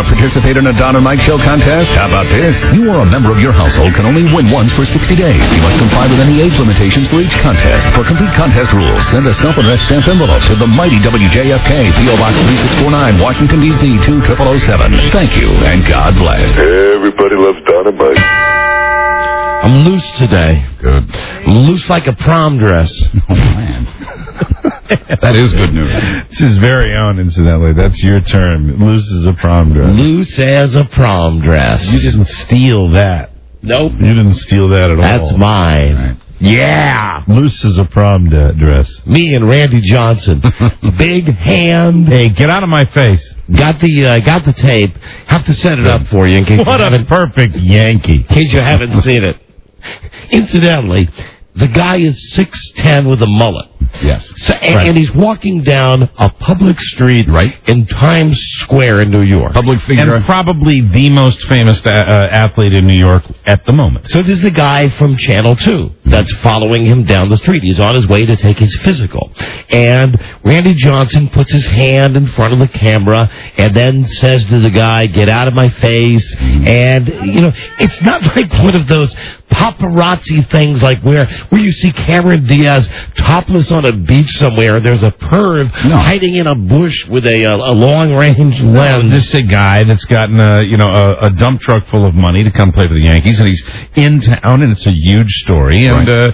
Want to participate in a Don and Mike Show contest? How about this? You or a member of your household can only win once for 60 days. You must comply with any age limitations for each contest. For complete contest rules, send a self-addressed stamped envelope to the mighty WJFK, P.O. Box 3649, Washington, D.C. 20007. Thank you, and God bless. Everybody loves Don and Mike. I'm loose today. Good. Loose like a prom dress. Oh, man. That is good news. This is very own, incidentally. That's your term. Loose as a prom dress. Loose as a prom dress. You didn't steal that. Nope. You didn't steal that at all. That's mine. Right. Yeah. Loose as a prom dress. Me and Randy Johnson. Big hand. Hey, get out of my face. Got the tape. Have to set it up for you in case What a perfect Yankee. In case you haven't seen it. Incidentally, the guy is 6'10" with a mullet. Yes. So, and he's walking down a public street in Times Square in New York. Public figure. And probably the most famous athlete in New York at the moment. So this is the guy from Channel 2 that's following him down the street. He's on his way to take his physical. And Randy Johnson puts his hand in front of the camera and then says to the guy, "Get out of my face." And, you know, it's not like one of those paparazzi things like where you see Cameron Diaz topless on a beach somewhere. There's a perv hiding in a bush with a long-range lens. This is a guy that's gotten a dump truck full of money to come play for the Yankees, and he's in town, and it's a huge story.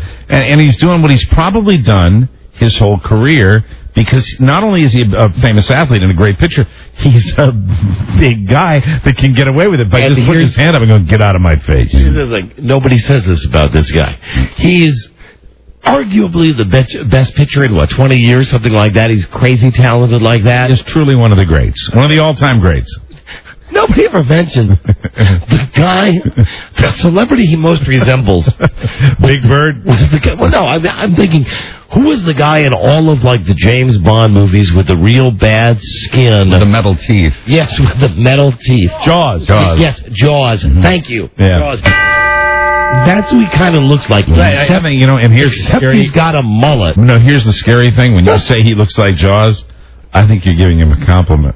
And he's doing what he's probably done his whole career, because not only is he a famous athlete and a great pitcher, he's a big guy that can get away with it by just putting his hand up and going, "Get out of my face." Nobody says this about this guy. He's arguably the best pitcher in, 20 years, something like that. He's crazy talented like that. He's truly one of the greats. One of the all-time greats. Nobody ever mentioned the guy, the celebrity he most resembles. Big Bird? Well, no, I'm thinking, who was the guy in all of, like, the James Bond movies with the real bad skin? With the metal teeth. Yes, with the metal teeth. Jaws. Yes, Jaws. Thank you. Yeah. Jaws. That's who he kind of looks like. Except he's got a mullet. No, here's the scary thing. When you say he looks like Jaws, I think you're giving him a compliment.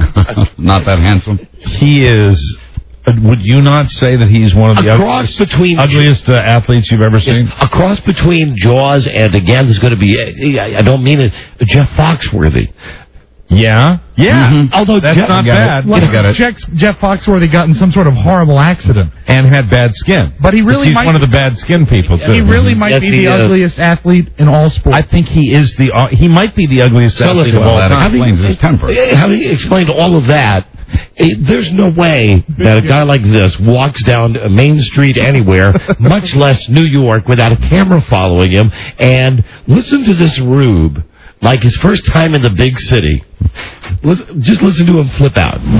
Not that handsome. He is. Would you not say that he's one of the ugliest athletes you've ever seen? A cross between Jaws and, again, there's going to be, I don't mean it, Jeff Foxworthy. Yeah. Mm-hmm. Although that's not bad. Jeff Foxworthy got in some sort of horrible accident and had bad skin. But he's one of the bad skin people too. He really might be the ugliest athlete in all sports. I think he is he might be the ugliest athlete of all time. Explains his temper. Having explained all of that, there's no way that a guy like this walks down Main Street anywhere, much less New York, without a camera following him. And listen to this rube. Like his first time in the big city. Just listen to him flip out. Hey,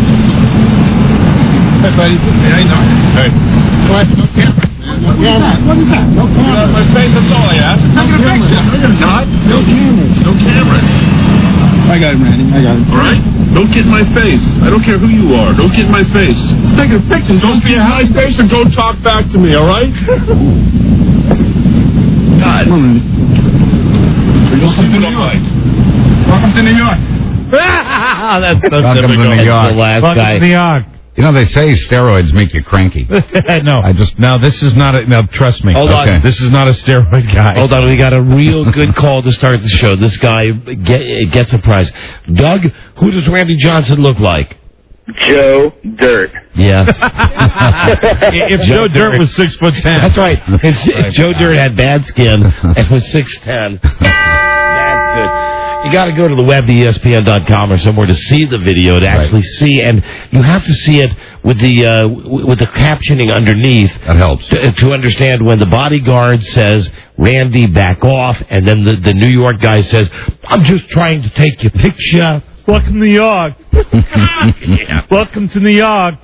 buddy. How you doing? Hey. What? No camera. No camera. What is that? No camera. My face, that's all I ask. I'm going to fix it. Not? No cameras. No cameras. I got him, Randy. I got him. All right? Don't get in my face. I don't care who you are. Don't get in my face. Let's take a picture. Don't be a high face and don't talk back to me, all right? God. Welcome to New York. Welcome to New York. That's so Welcome to New York. The last Welcome guy. to New York. You know, they say steroids make you cranky. No. Now, this is not a... Now, trust me. Hold on. This is not a steroid guy. Hold on. We got a real good call to start the show. This guy gets a prize. Doug, who does Randy Johnson look like? Joe Dirt. Yeah. If Joe Dirt was 6'10". That's right. If Joe Dirt had bad skin and was 6'10". That's good. You got to go to the web, ESPN.com or somewhere to see the video, to actually see, and you have to see it with the captioning underneath. That helps. To understand when the bodyguard says, "Randy, back off," and then the New York guy says, "I'm just trying to take your picture." Welcome to New York. Welcome to New York.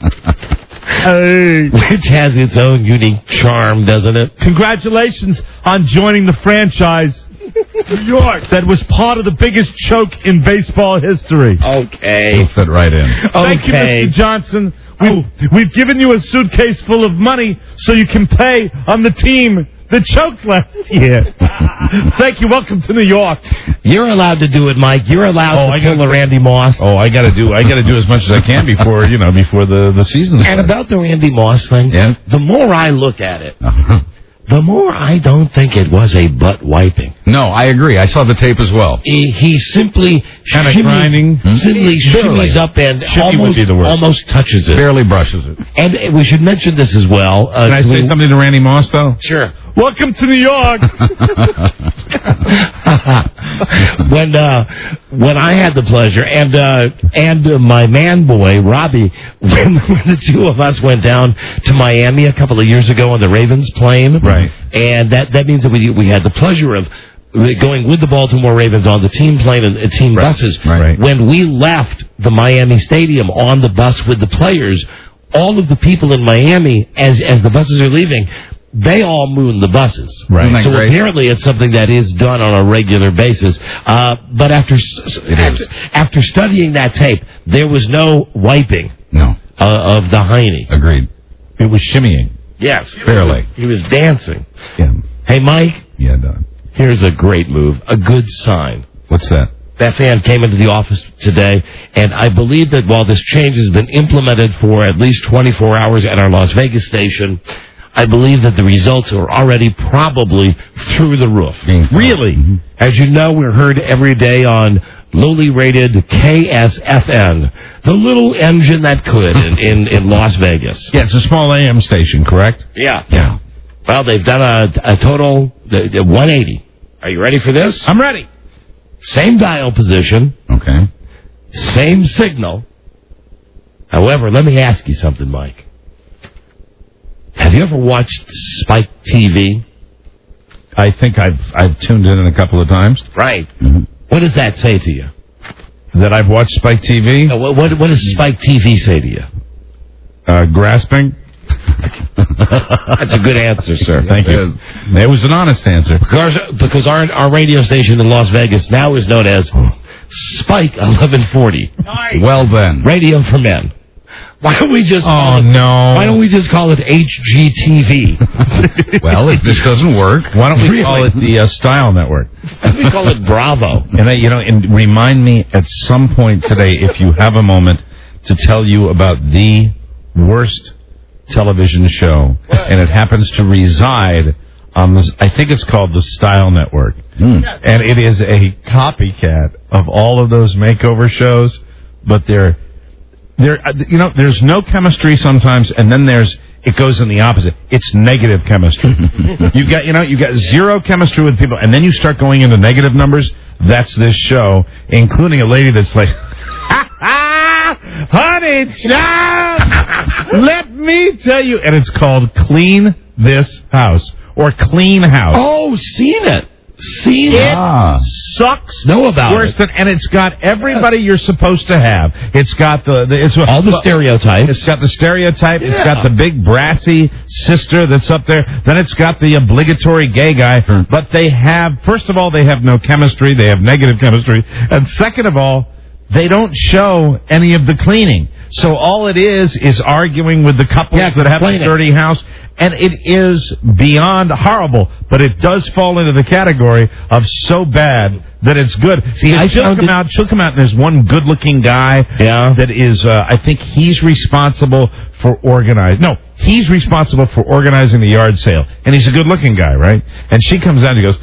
Which has its own unique charm, doesn't it? Congratulations on joining the franchise. New York. That was part of the biggest choke in baseball history. Okay. You'll fit right in. Thank you, Mr. Johnson. We've given you a suitcase full of money so you can play on the team the choke last year. Thank you. Welcome to New York. You're allowed to do it, Mike. You're allowed to pull a Randy Moss. Oh, I gotta do as much as I can before the season's And about the Randy Moss thing, the more I look at it, the more I don't think it was a butt wiping. No, I agree. I saw the tape as well. He simply kind of grinding, simply shimmies up and almost touches it. Barely brushes it. And we should mention this as well. Can I say something to Randy Moss, though? Sure. Welcome to New York. When I had the pleasure, and my man boy Robbie, when the two of us went down to Miami a couple of years ago on the Ravens plane, right? And that means that we had the pleasure of going with the Baltimore Ravens on the team plane and team buses. Right. When we left the Miami Stadium on the bus with the players, all of the people in Miami, as the buses are leaving, they all moon the buses. Right. So apparently it's something that is done on a regular basis. But after studying that tape, there was no wiping of the hiney. Agreed. It was shimmying. Yes. Barely. He was dancing. Yeah. Hey, Mike. Yeah, Don. Here's a great move, a good sign. What's that? That fan came into the office today, and I believe that while this change has been implemented for at least 24 hours at our Las Vegas station, I believe that the results are already probably through the roof. Really? Mm-hmm. As you know, we're heard every day on lowly rated KSFN, the little engine that could in Las Vegas. Yeah, it's a small AM station, correct? Yeah. Well, they've done a total 180. Are you ready for this? I'm ready. Same dial position. Okay. Same signal. However, let me ask you something, Mike. Have you ever watched Spike TV? I think I've tuned in a couple of times. Right. Mm-hmm. What does that say to you? That I've watched Spike TV? No, what does Spike TV say to you? Grasping. That's a good answer, sir. Thank you. It was an honest answer. Because our radio station in Las Vegas now is known as Spike 1140. Nice. Well then. Radio for Men. Why don't we just Why don't we just call it HGTV? Well, if this doesn't work, why don't we call it the Style Network? Why don't we call it Bravo? And remind me at some point today, if you have a moment, to tell you about the worst television show, and it happens to reside on this. I think it's called the Style Network, and it is a copycat of all of those makeover shows, but there's no chemistry sometimes, and then it goes in the opposite. It's negative chemistry. you got zero chemistry with people, and then you start going into negative numbers. That's this show, including a lady that's like, honey, child, let me tell you, and it's called Clean This House or Clean House. Oh, seen it. It sucks. Know about worse it. Than, and it's got everybody you're supposed to have. It's got all the stereotypes. It's got the stereotype. Yeah. It's got the big brassy sister that's up there. Then it's got the obligatory gay guy. But they have, first of all, they have no chemistry. They have negative chemistry. And second of all, they don't show any of the cleaning. So all it is arguing with the couples that have a dirty house. And it is beyond horrible, but it does fall into the category of so bad that it's good. See, she'll come out, and there's one good-looking guy that is, I think he's responsible for he's responsible for organizing the yard sale. And he's a good-looking guy, right? And she comes out and he goes,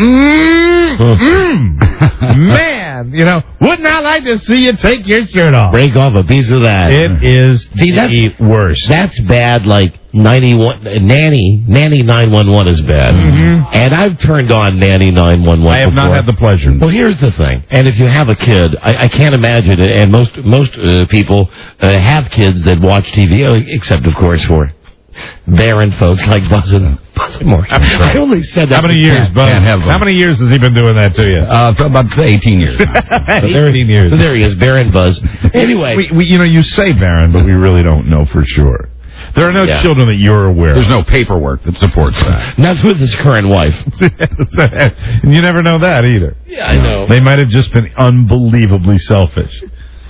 man, wouldn't I like to see you take your shirt off? Break off a piece of that. It is the worst. That's bad, like Nanny 911 is bad. Mm-hmm. And I've turned on Nanny 911 I have before. not had the pleasure. Well, here's the thing. And if you have a kid, I can't imagine it. And most people have kids that watch TV, except, of course, for barren folks like Buzz and Moore. I only said that. How many years, Buzz? How many years has he been doing that to you? For about 18 years. 18 years. So there he is, Barren Buzz. Anyway. You say barren, but we really don't know for sure. There are no children that you're aware of. There's no paperwork that supports that. Not with his current wife. And you never know that either. Yeah, I know. They might have just been unbelievably selfish.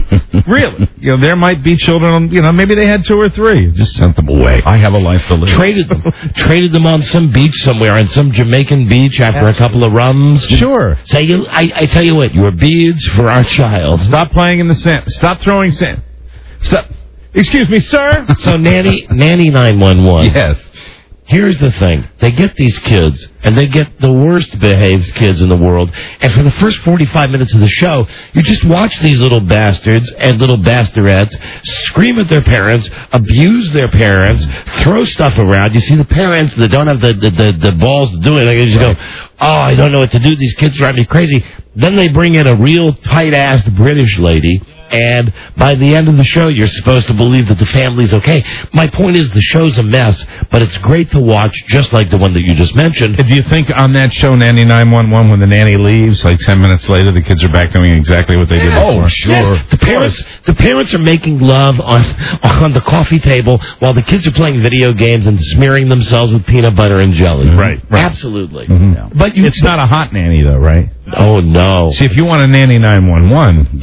Really. There might be children, maybe they had 2 or 3. Just sent them away. I have a life to live. Traded them on some beach somewhere, on some Jamaican beach after a couple of rums. Sure. Say, I tell you what, your beads for our child. Stop playing in the sand. Stop throwing sand. Stop. Excuse me, sir? So, Nanny 911. Yes. Here's the thing. They get these kids, and they get the worst-behaved kids in the world, and for the first 45 minutes of the show, you just watch these little bastards and little bastarettes scream at their parents, abuse their parents, throw stuff around. You see the parents that don't have the balls to do it. They just go, oh, I don't know what to do. These kids drive me crazy. Then they bring in a real tight-assed British lady, and by the end of the show, you're supposed to believe that the family's okay. My point is the show's a mess, but it's great to watch, just like the one that you just mentioned. Do you think on that show, Nanny 911, when the nanny leaves, like 10 minutes later, the kids are back doing exactly what they did before? Oh, sure. Yes, the parents are making love on the coffee table while the kids are playing video games and smearing themselves with peanut butter and jelly. Right. Absolutely. Mm-hmm. Yeah. But it's not a hot nanny, though, right? Oh, no. See, if you want a Nanny 911,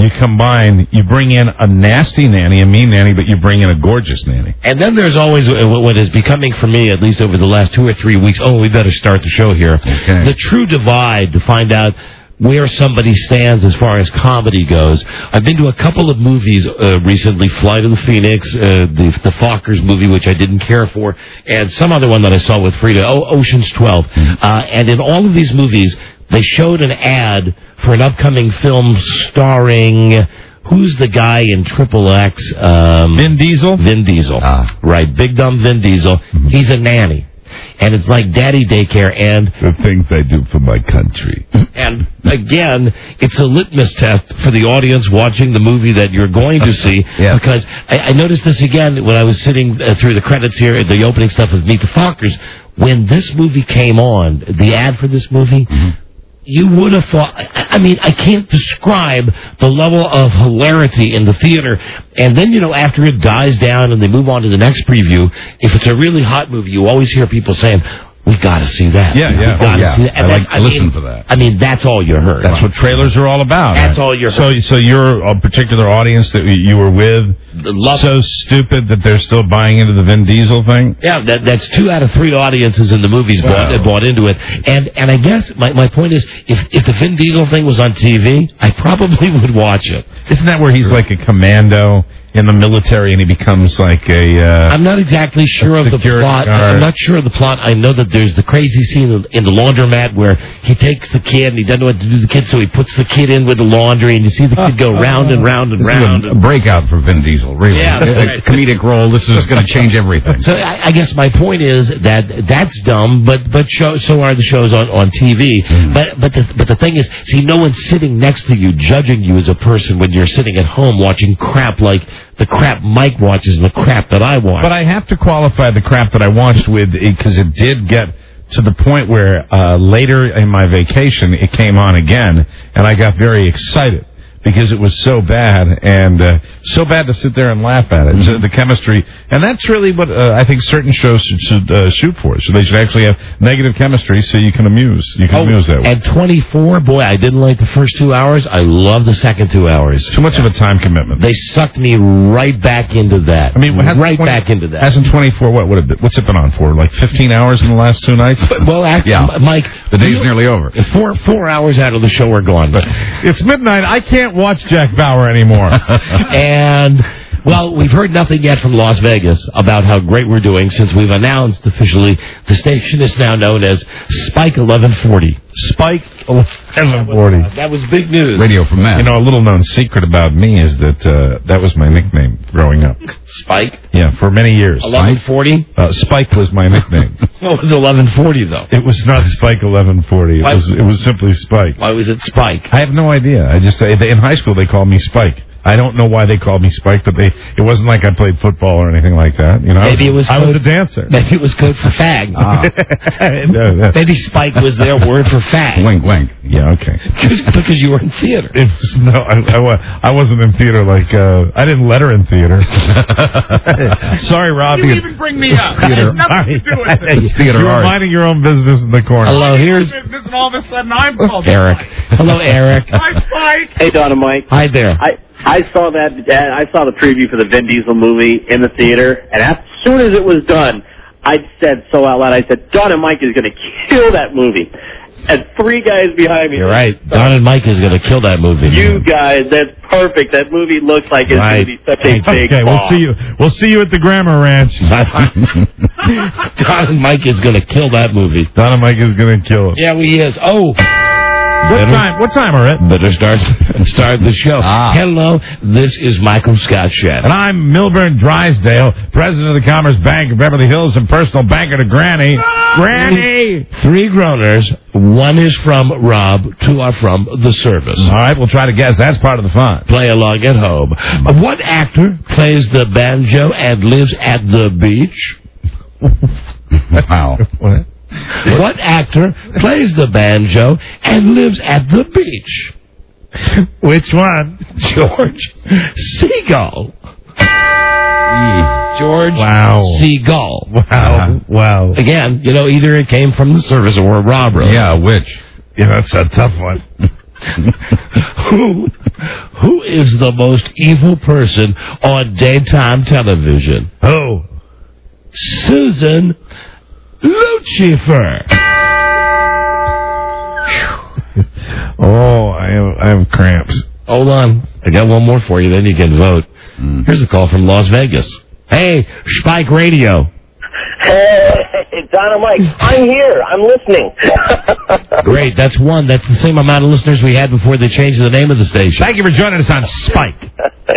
you bring in a nasty nanny, a mean nanny, but you bring in a gorgeous nanny. And then there's always what is becoming for me, at least over the last 2 or 3 weeks, we better start the show here. Okay. The true divide to find out where somebody stands as far as comedy goes. I've been to a couple of movies recently, Flight of the Phoenix, the Fockers movie, which I didn't care for, and some other one that I saw with Frida, Ocean's 12. And in all of these movies, they showed an ad for an upcoming film starring, who's the guy in Triple X? Vin Diesel? Vin Diesel. Right, big dumb Vin Diesel. Mm-hmm. He's a nanny. And it's like daddy daycare and... The things I do for my country. And, again, it's a litmus test for the audience watching the movie that you're going to see. Yeah. Because I noticed this again when I was sitting through the credits here, the opening stuff of Meet the Fockers. When this movie came on, the ad for this movie... Mm-hmm. You would have thought, I can't describe the level of hilarity in the theater. And then, after it dies down and they move on to the next preview, if it's a really hot movie, you always hear people saying, we got to see that. Yeah. See that. I like to listen for that. That's all you heard. That's what trailers are all about. That's all you heard. So you're a particular audience that you were with, so stupid that they're still buying into the Vin Diesel thing? Yeah, that's 2 out of 3 audiences in the movies bought into it. And I guess my point is, if the Vin Diesel thing was on TV, I probably would watch it. Isn't that where he's like a commando in the military and he becomes like a... I'm not exactly sure of the plot. I'm not sure of the plot. I know that there's the crazy scene in the laundromat where he takes the kid and he doesn't know what to do with the kid, so he puts the kid in with the laundry and you see the kid go round and round and round. This is a breakout for Vin Diesel, really. Yeah, a comedic role. This is going to change everything. So I guess my point is that's dumb, but so are the shows on TV. But the thing is, see, no one's sitting next to you judging you as a person when you're sitting at home watching crap like the crap Mike watches and the crap that I watch. But I have to qualify the crap that I watched with, because it did get to the point where later in my vacation it came on again, and I got very excited because it was so bad, and so bad to sit there and laugh at it. Mm-hmm. So the chemistry, and that's really what I think certain shows should shoot for. So they should actually have negative chemistry so you can amuse. You can amuse that way. At 24, boy, I didn't like the first 2 hours. I love the second 2 hours. Too much of a time commitment. They sucked me right back into that. I mean, back into that. Hasn't 24, what's it been on for? Like 15 hours in the last 2 nights? Well, actually, Mike, the day's nearly over. 4 hours out of the show are gone. But it's midnight. I can't watch Jack Bauer anymore. And, well, we've heard nothing yet from Las Vegas about how great we're doing since we've announced officially the station is now known as Spike 1140. Spike 1140. That was big news. Radio from Matt. A little known secret about me is that that was my nickname growing up. Spike? Yeah, for many years. 1140? Spike was my nickname. Well, it was 1140, though. It was not Spike 1140. It was simply Spike. Why was it Spike? I have no idea. In high school they called me Spike. I don't know why they called me Spike, but it wasn't like I played football or anything like that. Maybe I was a dancer. Maybe it was code for fag. Maybe Spike was their word for fag. Wink, wink. Yeah, okay. Because you were in theater. I wasn't in theater. I didn't letter in theater. Sorry, Rob. You even bring me up. Theater. It has nothing to do with this. Theater you were minding your own business in the corner. Hello, here's business, and all of a sudden I'm called Eric. Hello, Eric. Hi, Spike. Hey, Donna Mike. Hi there. I saw the preview for the Vin Diesel movie in the theater, and as soon as it was done, I said so out loud, I said, Don and Mike is going to kill that movie. And 3 guys behind me. You're right. Don and Mike is going to kill that movie. You guys, that's perfect. That movie looks like it's going to be such a big bomb. We'll see you at the Grammar Ranch. Don and Mike is going to kill that movie. Don and Mike is going to kill it. Yeah, he is. Oh. What time are it? Better start the show. Hello, this is Michael Scott Shannon. And I'm Milburn Drysdale, president of the Commerce Bank of Beverly Hills and personal banker to Granny. Granny! 3 groaners. 1 is from Rob. 2 are from the service. All right, we'll try to guess. That's part of the fun. Play along at home. What actor plays the banjo and lives at the beach? Wow. What actor plays the banjo and lives at the beach? Which one? George Seagull. George Seagull. Wow. Again, either it came from the service or a robber. Yeah, which? Yeah, that's a tough one. Who is the most evil person on daytime television? Who? Susan Lucifer. I have cramps. Hold on. I got one more for you, then you can vote. Here's a call from Las Vegas. Hey, Spike Radio. Hey, Don and Mike, I'm here. I'm listening. Great, that's 1. That's the same amount of listeners we had before they changed the name of the station. Thank you for joining us on Spike.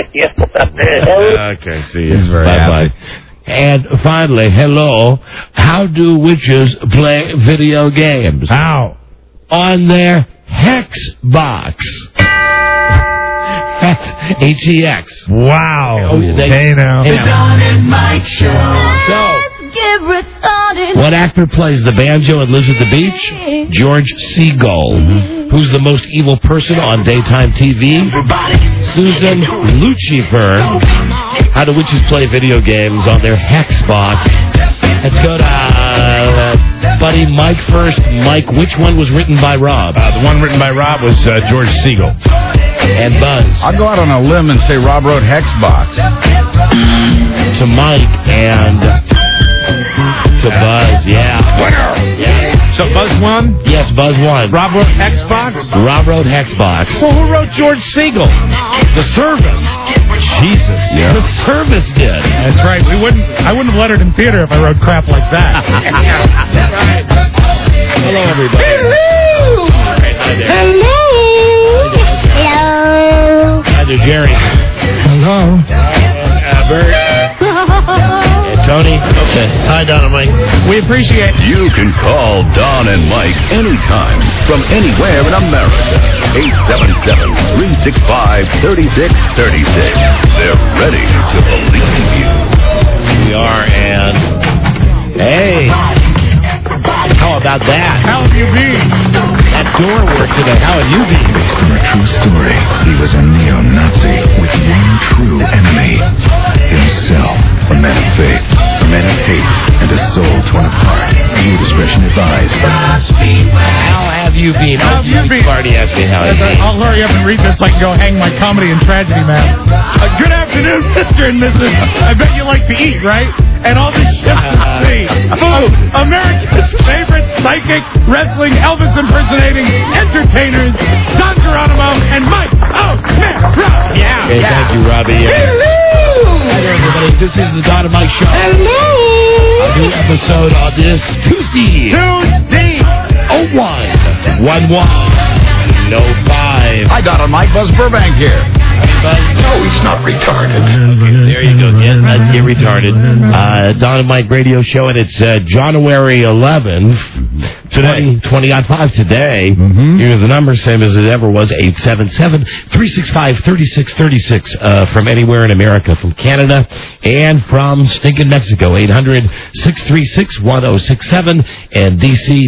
Okay, see you. He's very happy. Bye-bye. And finally, hello, how do witches play video games? How? On their Hex box. H-E-X. Wow. Oh, hey now. The Don and Mike Show. So, what actor plays the banjo and lives at the beach? George Seagull. Who's the most evil person on daytime TV? Susan Lucifer. How do witches play video games on their Hex box? Let's go to buddy Mike first. Mike, which one was written by Rob? The one written by Rob was George Seagull. And Buzz. I'll go out on a limb and say Rob wrote Hexbox. To Mike and to Buzz, yeah. Winner! Yeah. So Buzz won? Yes, Buzz won. Rob wrote Hexbox? Rob wrote Hexbox. So who wrote George Seagull? The service. Jesus. Yeah. The service did. That's right. I wouldn't have lettered in theater if I wrote crap like that. Right. Hello, everybody. Hello. Right, hi there. Hello. Hi there, Jerry. Hello. Bert. And Tony. Okay. Hi, Don and Mike. We appreciate it. You can call Don and Mike anytime from anywhere in America. 877-365-3636. They're ready to believe you. We are, and hey, how about that? How have you been? That door worked today. How have you been? True story. He was a neo-Nazi with one true enemy. Himself. A man of faith, a man of hate, and a soul torn apart. Viewer discretion advised. How have you been? How have you been? You've already asked me how I've been. I'll hurry up and read this so I can go hang my comedy and tragedy mask. Good afternoon, Mr. and Mrs. I bet you like to eat, right? And all this shit to see. Food. America's favorite psychic, wrestling, Elvis impersonating entertainers, Don Geronimo and Mike. Oh, man, Rob. Yeah. Okay, thank you, Robbie. Hi there, everybody. This is the Don and Mike Show. Hello. A new episode on this Tuesday. 01-11-05. Hi, Don and Mike. Buzz Burbank here. No, he's not retarded. Okay, there you go. Let's get retarded. Don and Mike radio show, and it's January 11th. Today, 20-5 today. Here's the number, same as it ever was, 877-365-3636 from anywhere in America, from Canada, and from stinking Mexico, 800-636-1067, and D.C.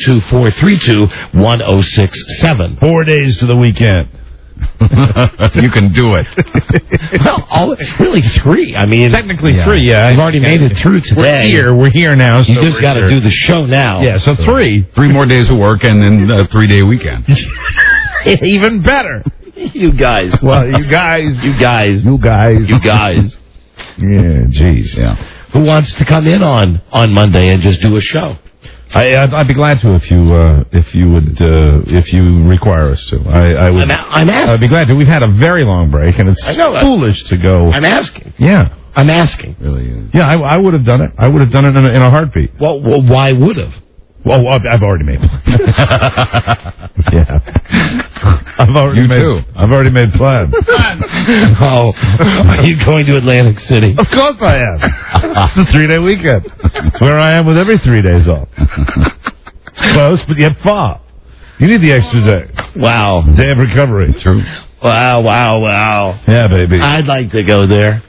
202-432-1067. 4 days to the weekend. You can do it. Well, really 3. I mean, Technically 3, yeah. You've already made it through today. We're here now. You just got to do the show now. Yeah, so 3. 3 more days of work and then a 3-day weekend. Even better. You guys. Well, you guys. You guys. You guys. You guys. Yeah, jeez. Yeah. Who wants to come in on Monday and just do a show? I'd be glad to if you require us to. I would. I'm asking. I'd be glad to. We've had a very long break, and it's foolish to go. I'm asking. Yeah. I'm asking. Really is. Yeah, I would have done it. I would have done it in a heartbeat. Well, why would have? Well, I've already made plans. Yeah. I've already made plans. Oh, are you going to Atlantic City? Of course I am. It's a 3-day weekend. It's where I am with every 3 days off. It's close, but yet far. You need the extra day. Wow. Day of recovery. True. Wow. Yeah, baby. I'd like to go there.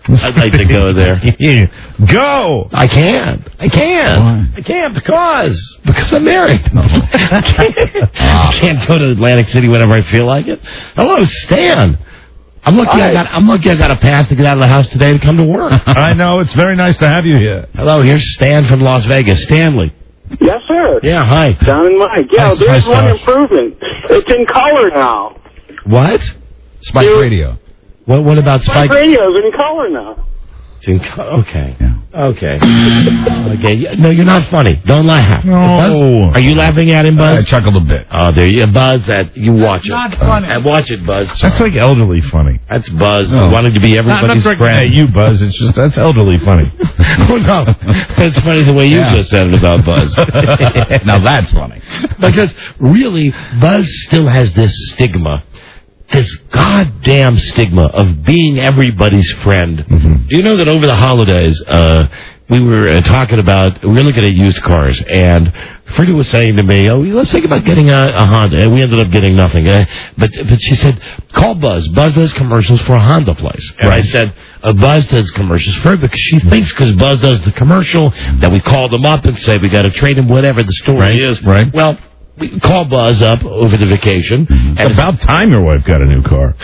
Go! I can't. Why? I can't because I'm married. I can't go to Atlantic City whenever I feel like it. Hello, Stan. I'm lucky I got a pass to get out of the house today to come to work. I know. It's very nice to have you here. Hello, here's Stan from Las Vegas. Stanley. Yes, sir. Yeah, hi. Don and Mike. Yeah, there's one improvement. It's in color now. What? Spike Radio. What about Spike? Spike Radio's in color now. Okay. Yeah. Okay. No, you're not funny. Don't laugh. No. Buzz, are you laughing at him, Buzz? I chuckled a bit. Oh, there you Buzz. You watch it. Not funny. Watch it, Buzz. That's like elderly funny. That's Buzz. No. Wanted to be everybody's friend. friend. Hey, you, Buzz. It's just, that's elderly funny. Oh, no. It's funny the way you just said it about Buzz. Now that's funny. Because really, Buzz still has this stigma. This goddamn stigma of being everybody's friend. Mm-hmm. Do you know that over the holidays, we were talking about, we were looking at used cars, and Frida was saying to me, let's think about getting a Honda, and we ended up getting nothing. But she said, call Buzz. Buzz does commercials for a Honda place. And I said, Buzz does commercials for her, because she thinks because Buzz does the commercial that we call them up and say we got to trade him, whatever the story is. Right. Well, we call Buzz up over the vacation. Mm-hmm. And about time your wife got a new car.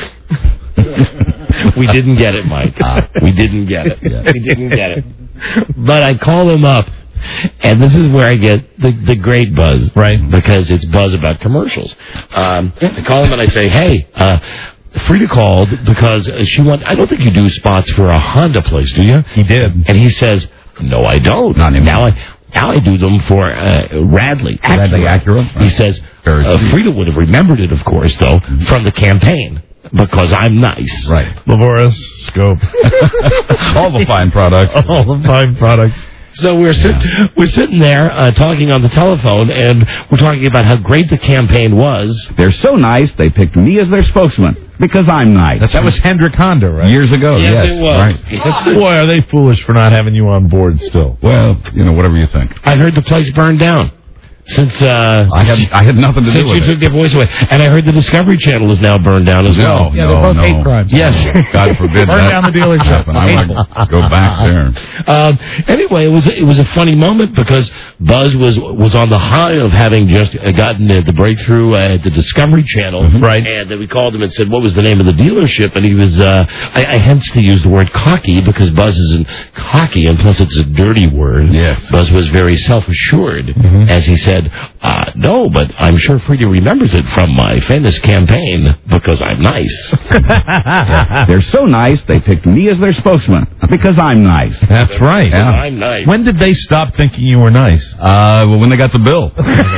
We didn't get it, Mike. We didn't get it. Yeah. We didn't get it. But I call him up, and this is where I get the great Buzz. Right. Because it's Buzz about commercials. I call him and I say, hey, Frida called because she I don't think you do spots for a Honda place, do you? He did. And he says, no, I don't. Not anymore. Now I do them for Radley Acura. He says, Frida would have remembered it, of course, though, from the campaign, because I'm nice. Right. Lavoris, Scope. All the fine products. All the fine products. So we're sitting there talking on the telephone, and we're talking about how great the campaign was. They're so nice, they picked me as their spokesman, because I'm nice. That was Hendrick Honda, right? Years ago, yes. It was. Right. Yes. Boy, are they foolish for not having you on board still. Well, whatever you think. I heard the place burned down. Since I had nothing to do with it. Since you took their voice away. And I heard the Discovery Channel is now burned down as well. Yeah, they're both hate crimes. Yes. God forbid Burn down the dealership. I want to go back there. Anyway, it was a funny moment because Buzz was on the high of having just gotten the breakthrough at the Discovery Channel. Mm-hmm. Right. And then we called him and said, what was the name of the dealership? And he was, I hence to use the word cocky because Buzz isn't cocky, and plus it's a dirty word. Yes. Buzz was very self-assured, as he said, no, but I'm sure Frida remembers it from my famous campaign because I'm nice. Yes. They're so nice, they picked me as their spokesman because I'm nice. That's right. Yeah. I'm nice. When did they stop thinking you were nice? Well, when they got the bill.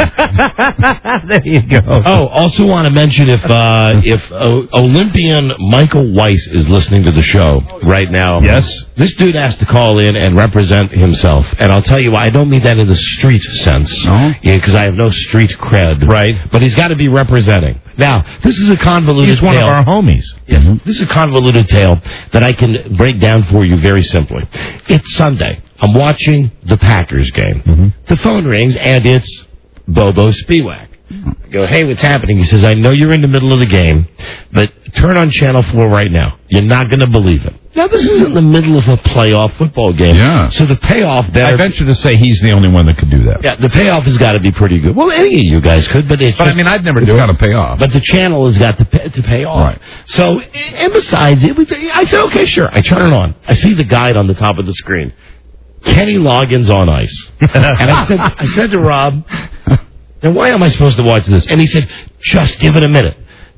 There you go. Oh, also want to mention if Olympian Michael Weiss is listening to the show right now. Yes. This dude has to call in and represent himself. And I'll tell you why. I don't mean that in the street sense. No? Yeah, because I have no street cred. Right. But he's got to be representing. Now, this is a convoluted He's one tale. of our homies. Yes. This is a convoluted tale that I can break down for you very simply. It's Sunday. I'm watching the Packers game. Mm-hmm. The phone rings, and it's Bobo Spiewak. I go, hey, what's happening? He says, I know you're in the middle of the game, but turn on Channel 4 right now. You're not going to believe it. Now, this is in the middle of a playoff football game. Yeah. So the payoff better... I venture to say he's the only one that could do that. Yeah, the payoff has got to be pretty good. Well, any of you guys could, but it's... But, I mean, I'd never do it. It's got to pay off. But the channel has got to pay off. Right. So, and besides, I said, okay, sure. I turn it on. I see the guide on the top of the screen. Kenny Loggins on ice. And I said to Rob, now why am I supposed to watch this? And he said, just give it a minute.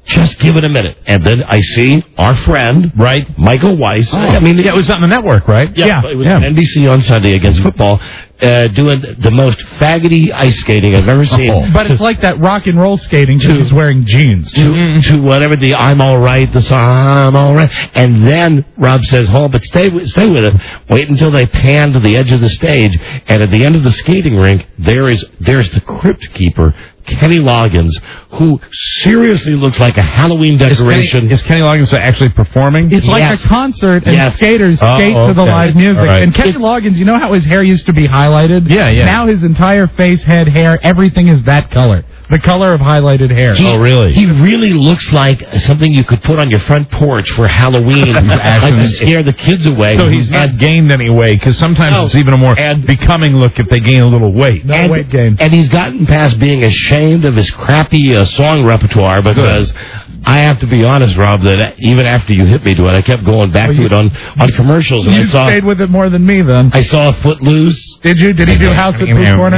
Just give it a minute. And then I see our friend, right, Michael Weiss. I mean, it was on the network, right? Yeah. It was on NBC on Sunday against football, doing the most faggoty ice skating I've ever seen. But it's like that rock and roll skating because he's wearing jeans. To whatever the I'm all right, the song I'm all right. And then Rob says, but stay with it. Wait until they pan to the edge of the stage. And at the end of the skating rink, there's the crypt keeper, Kenny Loggins, who seriously looks like a Halloween decoration. Is Kenny Loggins actually performing? It's like a concert, and skaters skate to the live music. Right. And Kenny Loggins, you know how his hair used to be highlighted? Yeah. Now his entire face, head, hair, everything is that color. The color of highlighted hair. Really? He really looks like something you could put on your front porch for Halloween, like to scare the kids away. So he's not gained any weight, because sometimes it's even a more becoming look if they gain a little weight. No weight gain. And he's gotten past being ashamed of his crappy song repertoire, because I have to be honest, Rob, that even after you hit me to it, I kept going back to it on commercials. And you stayed with it more than me, then. I saw Footloose. Did you? Did he do House at Blue Corner?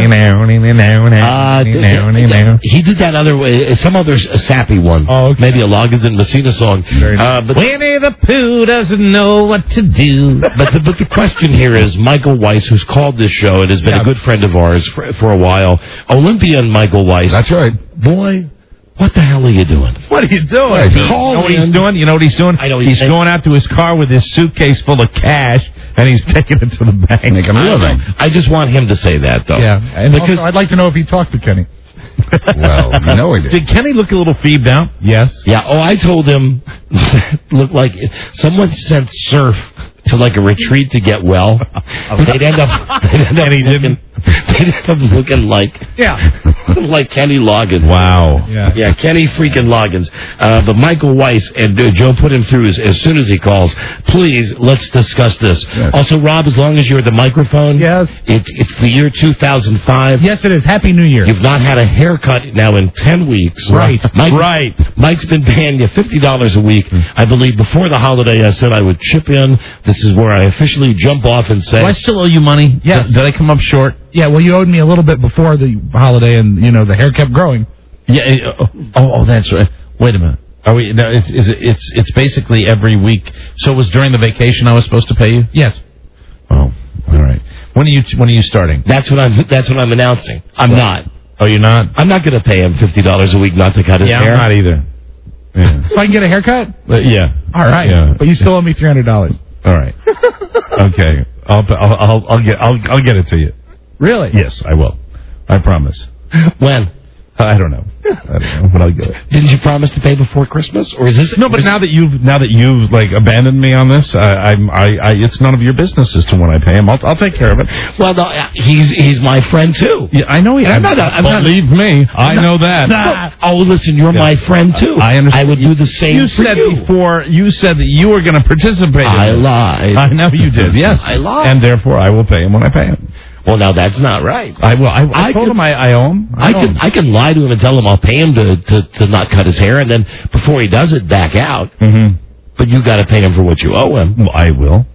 He did that other way, some other sappy one. Oh, okay. Maybe a Loggins and Messina song. But Winnie the Pooh doesn't know what to do. But the question here is Michael Weiss, who's called this show and has been a good friend of ours for a while. Olympian Michael Weiss. That's right. Boy, what the hell are you doing? What are you doing? You know what he's doing? You know what he's doing? I know he's going out to his car with his suitcase full of cash, and he's taking it to the bank. Making a living. I just want him to say that, though. Yeah, and because I'd like to know if he talked to Kenny. Well, you know he did. Did Kenny look a little feebed out? Yes. Yeah. Oh, I told him looked like someone sent Surf to like a retreat to get well. They'd end up looking like like Kenny Loggins. Wow. Yeah, Kenny freaking Loggins. But Michael Weiss, and Joe put him through as soon as he calls. Please, let's discuss this. Yes. Also, Rob, as long as you're at the microphone, it's the year 2005. Yes, it is. Happy New Year. You've not had a haircut now in 10 weeks. Right. Mike's been paying you $50 a week. I believe before the holiday I said I would chip in. This is where I officially jump off and say... Do I still owe you money? Yes. Did I come up short? Yeah, well, you owed me a little bit before the holiday, and, the hair kept growing. Yeah. That's right. Wait a minute. Are we? No, it's basically every week. So it was during the vacation I was supposed to pay you? Yes. Oh, all right. When are you starting? That's what I'm announcing. I'm not. Oh, you're not? I'm not going to pay him $50 a week not to cut his hair. I'm not either. Yeah. So I can get a haircut? Yeah. All right. Yeah. But you still owe me $300. All right. Okay. I'll get it to you. Really? Yes, I will. I promise. When? I don't know, but I'll get it. Didn't you promise to pay before Christmas, or is this? No, but now that you've like abandoned me on this, it's none of your business as to when I pay him. I'll take care of it. Well, no, he's my friend too. Yeah, I know he. Believe me, I know that. Oh, listen, you're my friend too. I understand. I would do the same. You said before. You said that you were going to participate. I lied. I know you did. Yes, I lied, and therefore I will pay him when I pay him. Well, now that's not right. I will. I told him I owe him. I can lie to him and tell him I'll pay him to not cut his hair, and then before he does it, back out. Mm-hmm. But you got to pay him for what you owe him. Well, I will.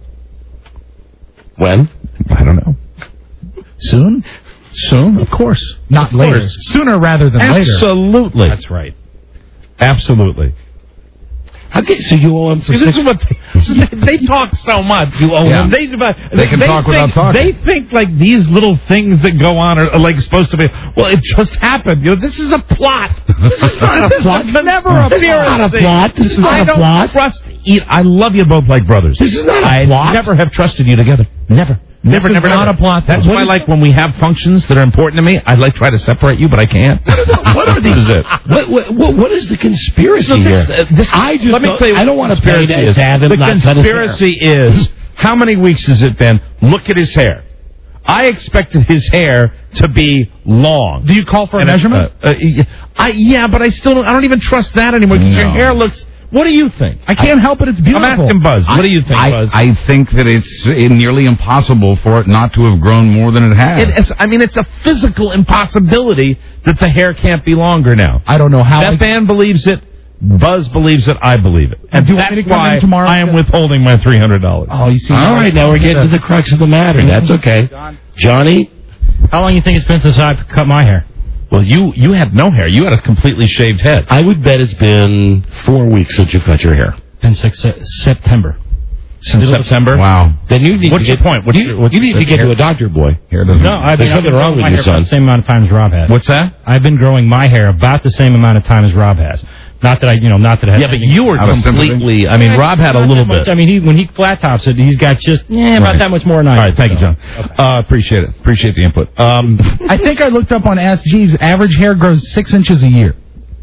When? I don't know. Soon? Soon, of course. Not later. Sooner rather than later. Absolutely. That's right. Absolutely. Okay, so you owe him for they talk so much. You owe him. They can talk without talking. They think like these little things that go on are like supposed to be. Well, it just happened. This is a plot. This is not a plot. Never a This is not a plot. This is not a plot. I love you both like brothers. This is not a plot. I never have trusted you together. Never. Never. Not a plot. That's why, like, when we have functions that are important to me, I'd like to try to separate you, but I can't. What are these? What is the conspiracy here? Let me tell you. I don't want to pay that to have him the not cut his hair. conspiracy is, how many weeks has it been? Look at his hair. I expected his hair to be long. Do you call for a measurement? Yeah, but I don't even trust that anymore because your hair looks. What do you think? I can't help it. It's beautiful. I'm asking Buzz. What do you think, Buzz? I think that it's nearly impossible for it not to have grown more than it has. It's a physical impossibility that the hair can't be longer now. I don't know how. That band believes it. Buzz believes it. I believe it. And that's why I am withholding my $300. Oh, you see. All right, now we're getting to the crux of the matter. That's okay. Johnny? How long do you think it's been since I've cut my hair? Well, you had no hair. You had a completely shaved head. I would bet it's been 4 weeks since you cut your hair. Since September. Since September? Wow. Then you need What's to your point? you need to get to a doctor, boy. Hair doesn't. No, I've There's been something wrong with growing my you, hair son. about the same amount of time as Rob has. What's that? I've been growing my hair about the same amount of time as Rob has. Not that it has. Yeah, but you were Out of completely. I mean, Rob had a little bit. I mean, when he flat tops it, he's got just about that much more than I. All right, thank you, John. Appreciate it. Appreciate the input. I think I looked up on Ask Jeeves. Average hair grows 6 inches a year.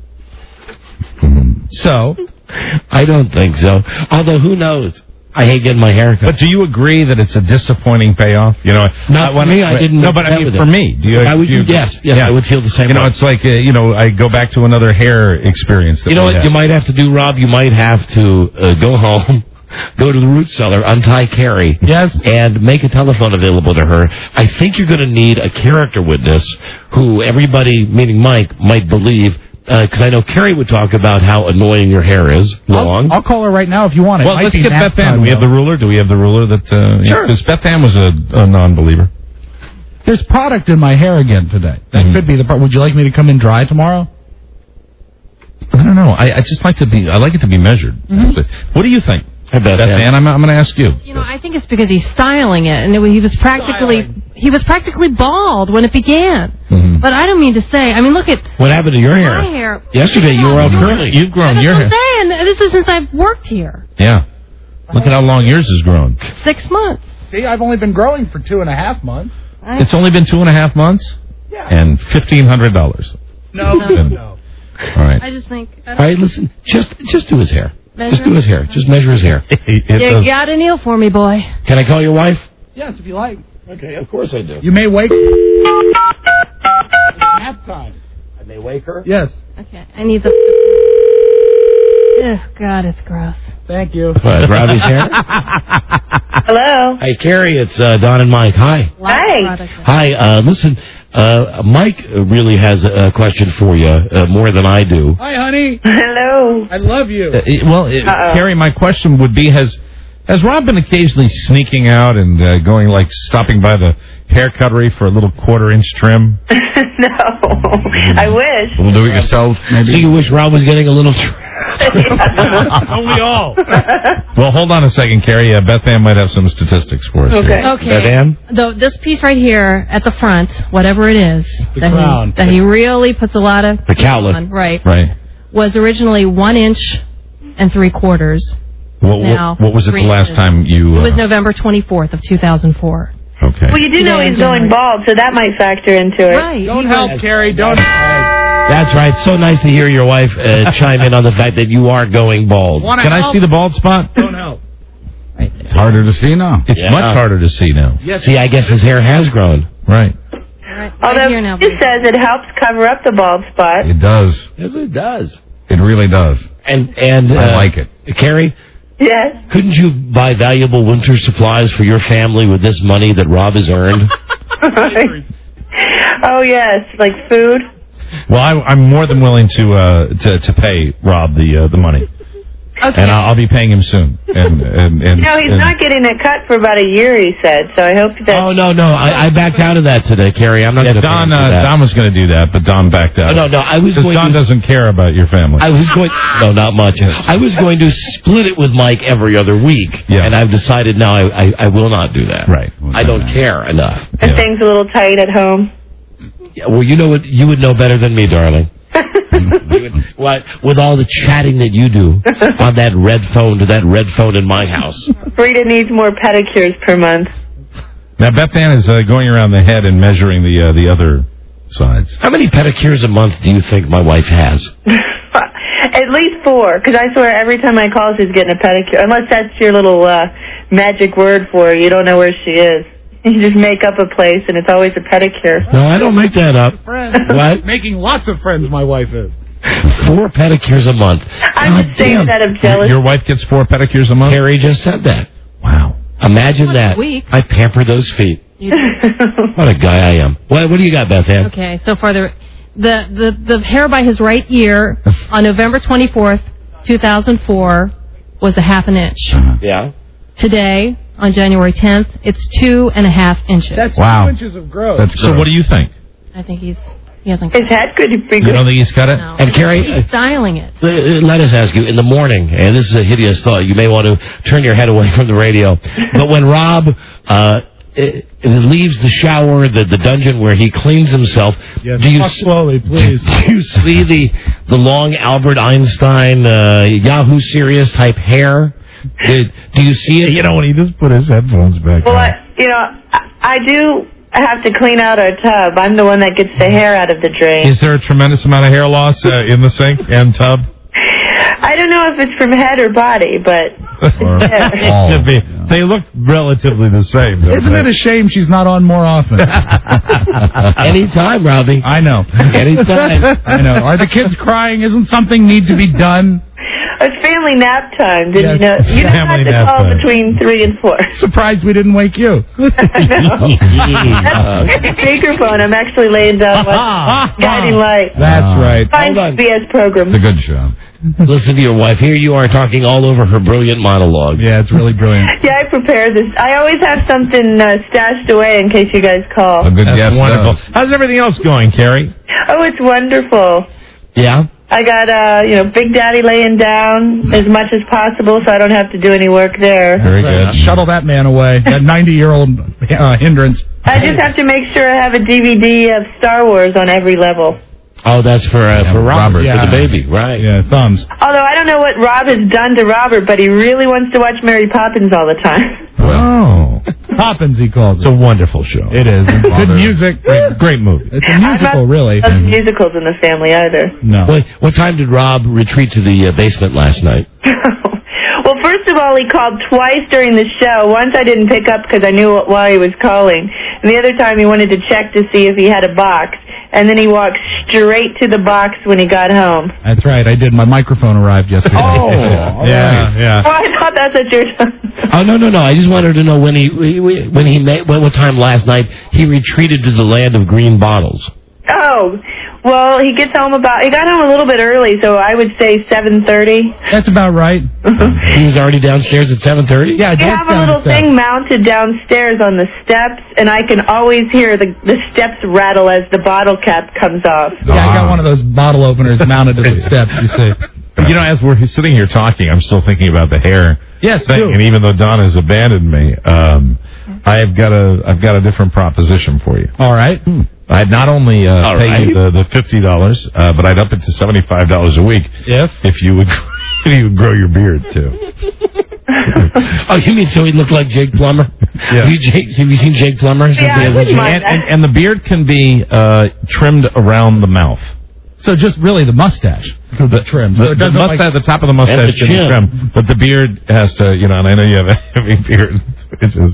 So, I don't think so. Although, who knows? I hate getting my hair cut. But do you agree that it's a disappointing payoff? You know, not for me. I didn't. No, but I mean for me. Do you? I would. Yes, I would feel the same. You know, way. it's like I go back to another hair experience. That you know we what had. you might have to do, Rob? You might have to go home, go to the root cellar, untie Carrie, and make a telephone available to her. I think you're going to need a character witness who everybody, meaning Mike, might believe. Because I know Carrie would talk about how annoying your hair is long. I'll call her right now if you want it. Well, let's get Beth Ann. Do we have the ruler? Do we have the ruler that? Sure. Because Beth Ann was a non-believer. There's product in my hair again today. That could be the part. Would you like me to come in dry tomorrow? I don't know. I just like to be. I like it to be measured. Mm-hmm. What do you think? Beth Ann, I'm going to ask you. You know, I think it's because he's styling it, and he was practically bald when it began. Mm-hmm. But I don't mean to say. I mean, look at what happened to your hair. My hair. Yesterday, you were all curly. You've grown your hair. That's what I'm saying. This is since I've worked here. Yeah. Look at how long yours has grown. 6 months. See, I've only been growing for 2.5 months. It's only been 2.5 months. Yeah. And $1,500. No. All right. I just think. All right, listen. Just do his hair. Measure Just do his hair. Just measure his hair. You got to kneel for me, boy. Can I call your wife? Yes, if you like. Okay, of course I do. You may wake. Nap time. I may wake her? Yes. Okay, I need the. Oh, God, it's gross. Thank you. What, Robbie's hair? Hello. Hey, Carrie, it's Don and Mike. Hi. Hi. Hi, listen, Mike really has a question for you, more than I do. Hi, honey. Hello. I love you. Carrie, my question would be, has Rob been occasionally sneaking out and stopping by the hair cuttery for a little 1/4-inch trim? No. I wish. We'll do it yourself, maybe. So you wish Rob was getting a little trim? Don't we all? Well, hold on a second, Carrie. Beth Ann might have some statistics for us. Okay. Here. Okay. Beth Ann? This piece right here at the front, whatever it is, that he really puts a lot of the cowlick on, right, was originally 1 inch and 3/4. What was it the last time you... It was November 24th of 2004. Okay. Well, you do know he's going bald, so that might factor into it. Right. Don't help, Carrie. Don't. That's right. So nice to hear your wife chime in on the fact that you are going bald. Can I see the bald spot? Don't help. It's harder to see now. It's much harder to see now. Yes. See, I guess his hair has grown. Right. Although it says it helps cover up the bald spot. It does. Yes, it does. It really does. And I like it. Carrie? Yes. Couldn't you buy valuable winter supplies for your family with this money that Rob has earned? Oh, yes. Like food? Well, I'm more than willing to pay Rob the money. Okay. And I'll be paying him soon. And he's not getting it cut for about a year, he said. So I hope that... Oh, no. I backed out of that today, Carrie. I'm not going to pay him for that. Don was going to do that, but Don backed out. No, I was going Don doesn't care about your family. I was going... No, not much. I was going to split it with Mike every other week. Yeah. And I've decided now I will not do that. Right. I don't care enough. And things a little tight at home. Yeah, well, you know what? You would know better than me, darling. With all the chatting that you do on that red phone to that red phone in my house. Rita needs more pedicures per month. Now, Beth Ann is going around the head and measuring the other sides. How many pedicures a month do you think my wife has? At least 4, because I swear every time I call, she's getting a pedicure. Unless that's your little magic word for her. You don't know where she is. You just make up a place, and it's always a pedicure. No, I don't make that up. What? Making lots of friends, my wife is. 4 pedicures a month. I'm just saying that I'm jealous. Your wife gets 4 pedicures a month? Carrie just said that. Wow. Imagine that. I pamper those feet. What a guy I am. What do you got, Beth Ann? Okay, so far the hair by his right ear on November 24th, 2004 was a 1/2 inch. Yeah. Today, on January 10th, it's 2.5 inches. That's wow. 2 inches of growth. So what do you think? I think he's He hasn't. His hat could be You good. don't think he's cut it? No. And Carrie, He's styling it. let us ask you, in the morning, and this is a hideous thought, you may want to turn your head away from the radio, but when Rob leaves the shower, the dungeon where he cleans himself, Yes, do you talk slowly, please. do you see the long Albert Einstein Yahoo Serious type hair? Do you see it? You know, when he just put his headphones back Well, on. I do have to clean out our tub. I'm the one that gets the hair out of the drain. Is there a tremendous amount of hair loss in the sink and tub? I don't know if it's from head or body, but Could be. They look relatively the same. Isn't it a shame she's not on more often? Anytime, Robbie. I know. Anytime. I know. Are the kids crying? Isn't something need to be done? it's family nap time. Did you know? You don't have Family to nap call time. between 3 and 4. Surprised we didn't wake you. That's speakerphone. I'm actually laying down guiding light. That's right. Fine CBS program. It's a good show. Listen to your wife. Here you are talking all over her brilliant monologue. Yeah, it's really brilliant. Yeah, I prepared this. I always have something stashed away in case you guys call. A good That's guess. wonderful. How's everything else going, Carrie? Oh, it's wonderful. Yeah? I got, Big Daddy laying down as much as possible so I don't have to do any work there. Very good. Shuttle that man away. That 90-year-old hindrance. I just have to make sure I have a DVD of Star Wars on every level. Oh, that's for Robert, Yeah. for the baby, right? Yeah, thumbs. Although I don't know what Rob has done to Robert, but he really wants to watch Mary Poppins all the time. Oh. Poppins, he calls It's it. a wonderful show. It is. Good music. Great movie. It's a musical, really. I'm not musicals in the family either. No. What time did Rob retreat to the basement last night? Well, first of all, he called twice during the show. Once I didn't pick up because I knew why he was calling. And the other time he wanted to check to see if he had a box. And then he walked straight to the box when he got home. That's right. I did. My microphone arrived yesterday. Oh, yeah. Oh, I thought that's what you're Oh, no. I just wanted to know when what time last night he retreated to the land of green bottles. Oh, well, he got home a little bit early, so I would say 7:30. That's about right. He was already downstairs at 7:30? Yeah, We have a little thing mounted downstairs on the steps, and I can always hear the steps rattle as the bottle cap comes off. Yeah, I got one of those bottle openers mounted to the steps, you see. You know, as we're sitting here talking, I'm still thinking about the hair Yes, thing. do. And even though Don has abandoned me, I've got a different proposition for you. All right. I'd not only pay you the $50, but I'd up it to $75 a week if you would grow your beard too. Oh, you mean so he looked like Jake Plummer? Yeah. Have you seen Jake Plummer? Yeah, I wouldn't mind that. And the beard can be trimmed around the mouth. So just really the mustache could be trimmed. So The it doesn't mustache, the top of the mustache And the can be chin. trimmed, but the beard has to, and I know you have a heavy beard. It's just,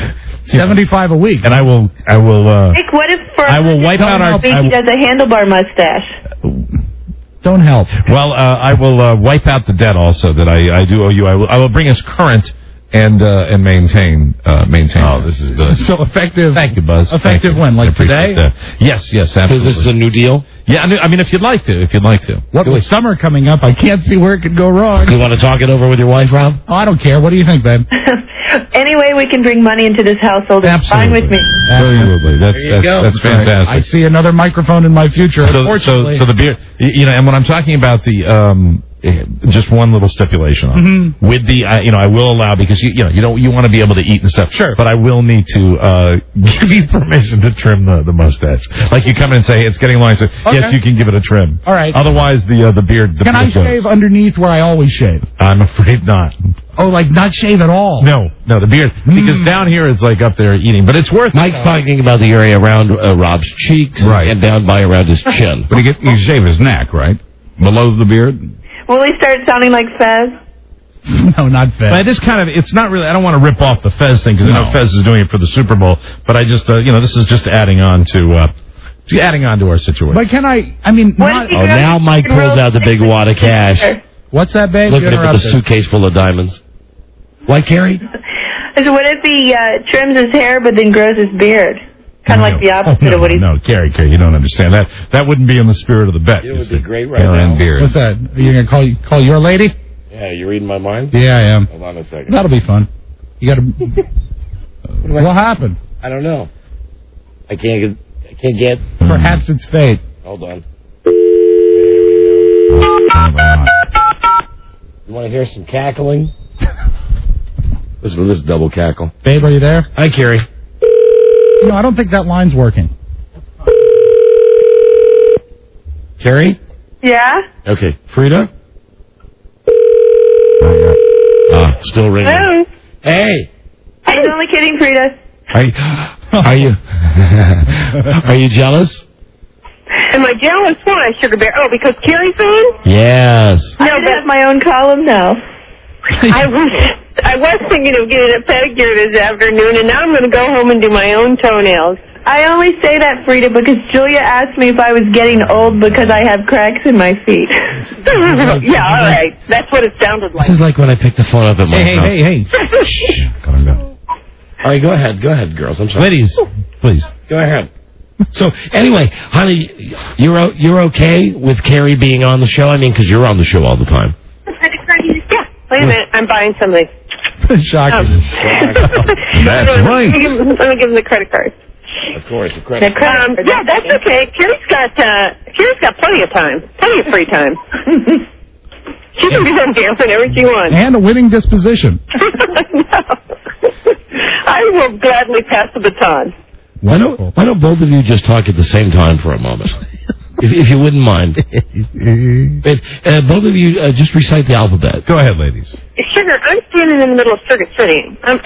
75 a week. and I will. Nick, what if for I will wipe out our. he does a handlebar mustache? Don't help. Well, I will wipe out the debt also that I do owe you. I will bring us current and maintain. Oh, this is good. So effective. Thank you, Buzz. Effective Thank you. when? Like I appreciate today? that. Yes, So absolutely. this is a new deal? Yeah, I mean, if you'd like to. What with summer coming up, I can't see where it could go wrong. You want to talk it over with your wife, Rob? Oh, I don't care. What do you think, babe? Any way we can bring money into this household is fine with me. Absolutely. That's fantastic. I see another microphone in my future. So unfortunately. the beer, and when I'm talking about the, just one little stipulation on it. With the, I will allow, because you want to be able to eat and stuff. Sure. But I will need to give you permission to trim the mustache. Like you come in and say, hey, it's getting long. I say, yes, you can give it a trim. All right. Otherwise, the beard. Can I shave underneath where I always shave? I'm afraid not. Oh, like not shave at all? No, the beard. Because down here it's like up there eating, but it's worth it. Mike's talking about the area around Rob's cheeks and down by around his chin. But you shave his neck, right? Below the beard? Will he start sounding like Fez? No, not Fez. But it's not really, I don't want to rip off the Fez thing, because I know Fez is doing it for the Super Bowl, but I just, this is just adding on to our situation. But can I mean... Not, Now Mike pulls out the big wad of cash. What's that, babe? Look at it with a Interrupted. suitcase full of diamonds. Why, Carrie? So what if he trims his hair but then grows his beard? Kind of like the opposite of what he's... No, Carrie, you don't understand. That wouldn't be in the spirit of the bet. It would be great right Hair now. and beard. What's that? Are you going to call your lady? Yeah, you reading my mind? Yeah, I am. Hold on a second. That'll be fun. You got to... What happened? I don't know. I can't get... Perhaps it's fate. Hold on. You want to hear some cackling? Listen to this double cackle. Babe, are you there? Hi, Carrie. No, I don't think that line's working. Carrie? Yeah? Okay. Frida? Still ringing. Hello? Hey! I'm only kidding, Frida. Are you are you jealous? Am I jealous? Why, Sugar Bear? Oh, because Carrie's on? Yes. No, but I have my own column now. I was thinking of getting a pedicure this afternoon, and now I'm going to go home and do my own toenails. I only say that, Frida, because Julia asked me if I was getting old because I have cracks in my feet. Yeah, all right. That's what it sounded like. This is like when I picked the phone up at my house. Hey. Shh, calm down. All right, go ahead, girls. I'm sorry. Ladies, please. Go ahead. So, anyway, honey, you're okay with Carrie being on the show? I mean, because you're on the show all the time. Yeah. Wait a minute. I'm buying something. Shocking. That's right. Let me give him the credit card. Of course, the credit. Yeah, that's okay. Carrie's got plenty of time, plenty of free time. She can be home here whenever she wants. And a winning disposition. No. I will gladly pass the baton. Why don't both of you just talk at the same time for a moment? If you wouldn't mind. Both of you just recite the alphabet. Go ahead, ladies. Sugar, I'm standing in the middle of Circuit City. I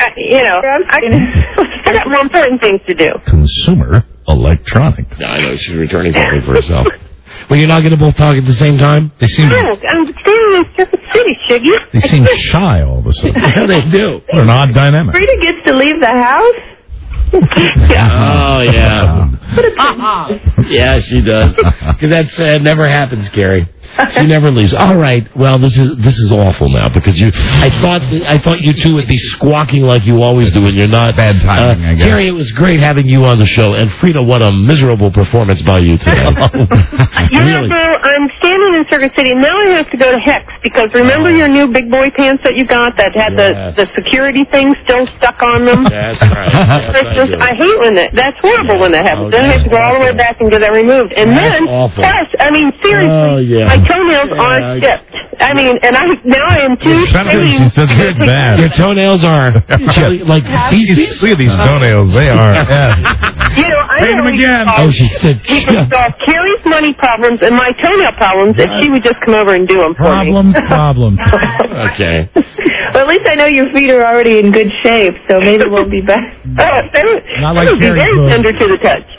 got more important things to do. Consumer electronics. Yeah, I know, she's returning something for herself. Well, you're not going to both talk at the same time? No, I'm standing in Circuit City, Shiggy. They seem shy all of a sudden. Yeah, they do. What an odd dynamic. Frida gets to leave the house? Oh, yeah. Yeah, she does. Because that never happens, Carrie. She never leaves. All right. Well, this is awful now because I thought you two would be squawking like you always do, and you're not. Bad timing, I guess. Carrie, it was great having you on the show, and Frida, what a miserable performance by you today. Really? I'm standing in Circuit City. Now I have to go to Hex because remember your new big boy pants that you got that had the security thing still stuck on them? That's right. Yes, I hate when that's horrible when that happens. Then I have to go all the way back and get that removed. And That's then, awful. plus, I mean, seriously, my toenails are chipped. I mean, and now I am too She said they're bad. Your toenails are like feces. Look at these toenails. They are. You know, I Bring them again. Oh, she said. We can solve Carrie's money problems and my toenail problems if she would just come over and do them for me. Problems. Okay. Well, at least I know your feet are already in good shape, so maybe we'll be back. Not like be Carrie's very book. tender to the touch.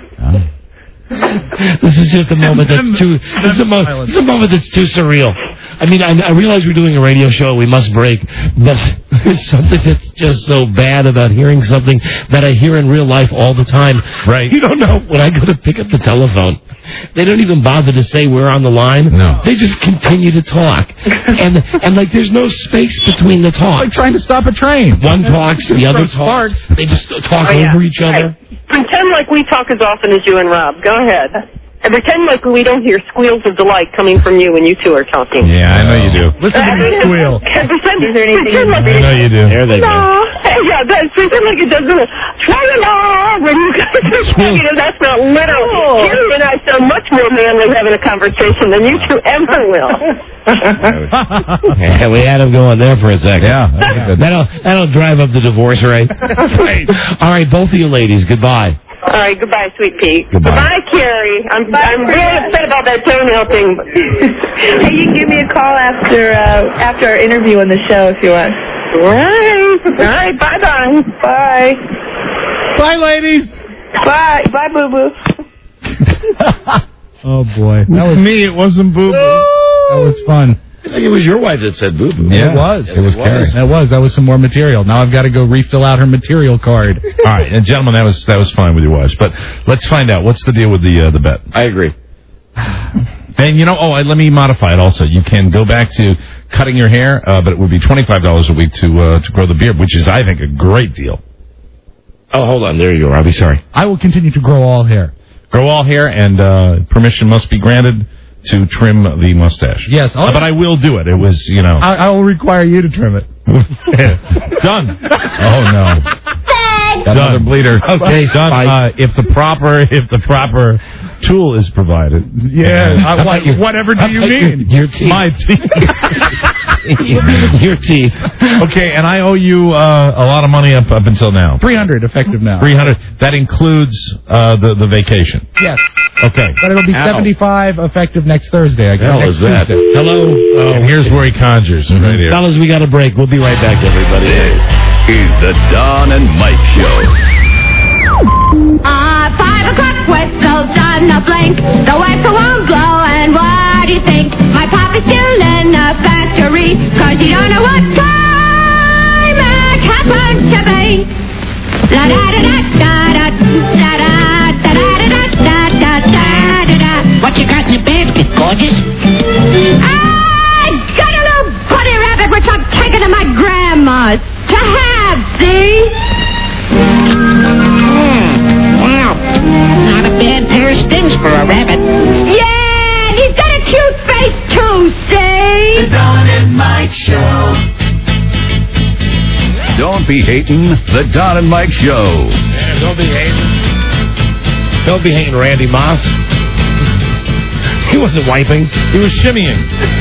This is just a moment that's too. This is a moment that's too surreal. I mean, I realize we're doing a radio show and we must break, but there's something that's just so bad about hearing something that I hear in real life all the time. Right. You don't know when I go to pick up the telephone. They don't even bother to say we're on the line. No. They just continue to talk, and like there's no space between the talks. Like trying to stop a train. One talks, the other talks. They just talk over each other. Right. Pretend like we talk as often as you and Rob. Go ahead. And pretend like we don't hear squeals of delight coming from you when you two are talking. Yeah, I know you do. Listen to me squeal. Pretend like I know you do. There they go. Yeah, pretend like it doesn't. When you guys are talking, and that's not literal. Carrie and I sound much more manly having a conversation than you two ever will. Yeah, we had him going there for a second. Yeah. That'll drive up the divorce rate. All right, both of you ladies, goodbye. All right, goodbye, Sweet Pete. Goodbye. Carrie. I'm really upset about that toenail thing. Hey, you can give me a call after our interview on the show if you want. All right, bye-bye. Bye. Bye, ladies. Bye. Bye, boo-boo. Oh, boy. That was me. It wasn't Boo Boo. That was fun. I think it was your wife that said boo boo. Yeah, it was. It was Carrie. That was some more material. Now I've got to go refill out her material card. All right, and gentlemen, that was fine with your wives. But let's find out what's the deal with the bet. I agree. And let me modify it. Also, you can go back to cutting your hair, but it would be $25 a week to grow the beard, which is, I think, a great deal. Oh, hold on. There you go. I'll be sorry. I will continue to grow all hair. Grow all hair, and permission must be granted to trim the mustache. Yes, but I will do it. It was, I will require you to trim it. Done. Oh no. Got another bleeder. Okay, done. If the proper tool is provided. Yeah, whatever do you mean? Your teeth. My teeth. Your teeth. Okay, and I owe you a lot of money up until now. $300 effective now. $300. That includes the vacation. Yes. Okay. But it'll be $75 effective next Thursday. I guess. Hell is that? Tuesday. Hello. And here's where he conjures right here. Fellas, we got a break. We'll be right back, everybody. This is the Don and Mike Show. 5 o'clock whistles on the blink. The whistle won't blow, and what do you think? My papa's still in the factory, 'cause you don't know what time it happens to be. La da da da da da da da da da da da da. What you got in your basket, gorgeous? I got a little bunny rabbit which I'm taking to my grandma's to have, see? Wow, not a bad pair of stings for a rabbit. Yeah, and he's got a cute face too, see? The Don and Mike Show. Don't be hating the Don and Mike Show. Yeah, don't be hating. Don't be hating Randy Moss. He wasn't wiping. He was shimmying.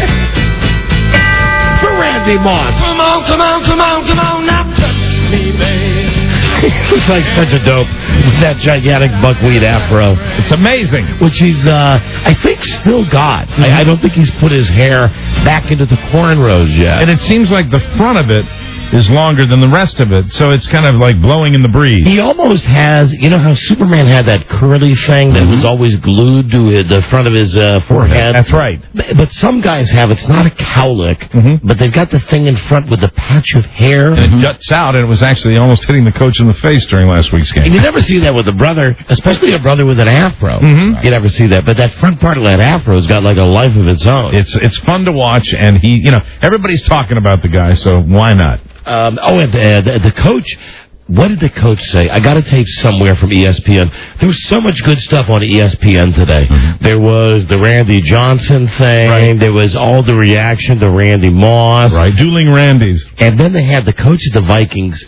For Randy Moss. Come on, come on, come on, come on, now touch me, baby. He's like such a dope with that gigantic buckwheat afro. It's amazing. Which he's, I think, still got. I don't think he's put his hair back into the cornrows yet. And it seems like the front of it is longer than the rest of it, so it's kind of like blowing in the breeze. He almost has, you know how Superman had that curly thing that was always glued to the front of his forehead? That's right. But some guys have, it's not a cowlick, but they've got the thing in front with the patch of hair. And it juts out, and it was actually almost hitting the coach in the face during last week's game. And you never see that with a brother, especially a brother with an afro. You never see that. But that front part of that afro's got like a life of its own. It's fun to watch, and he, you know, everybody's talking about the guy, so why not? And the coach, what did the coach say? I got a tape somewhere from ESPN. There was so much good stuff on ESPN today. There was the Randy Johnson thing. Right. There was all the reaction to Randy Moss. Right, dueling Randys. And then they had the coach of the Vikings.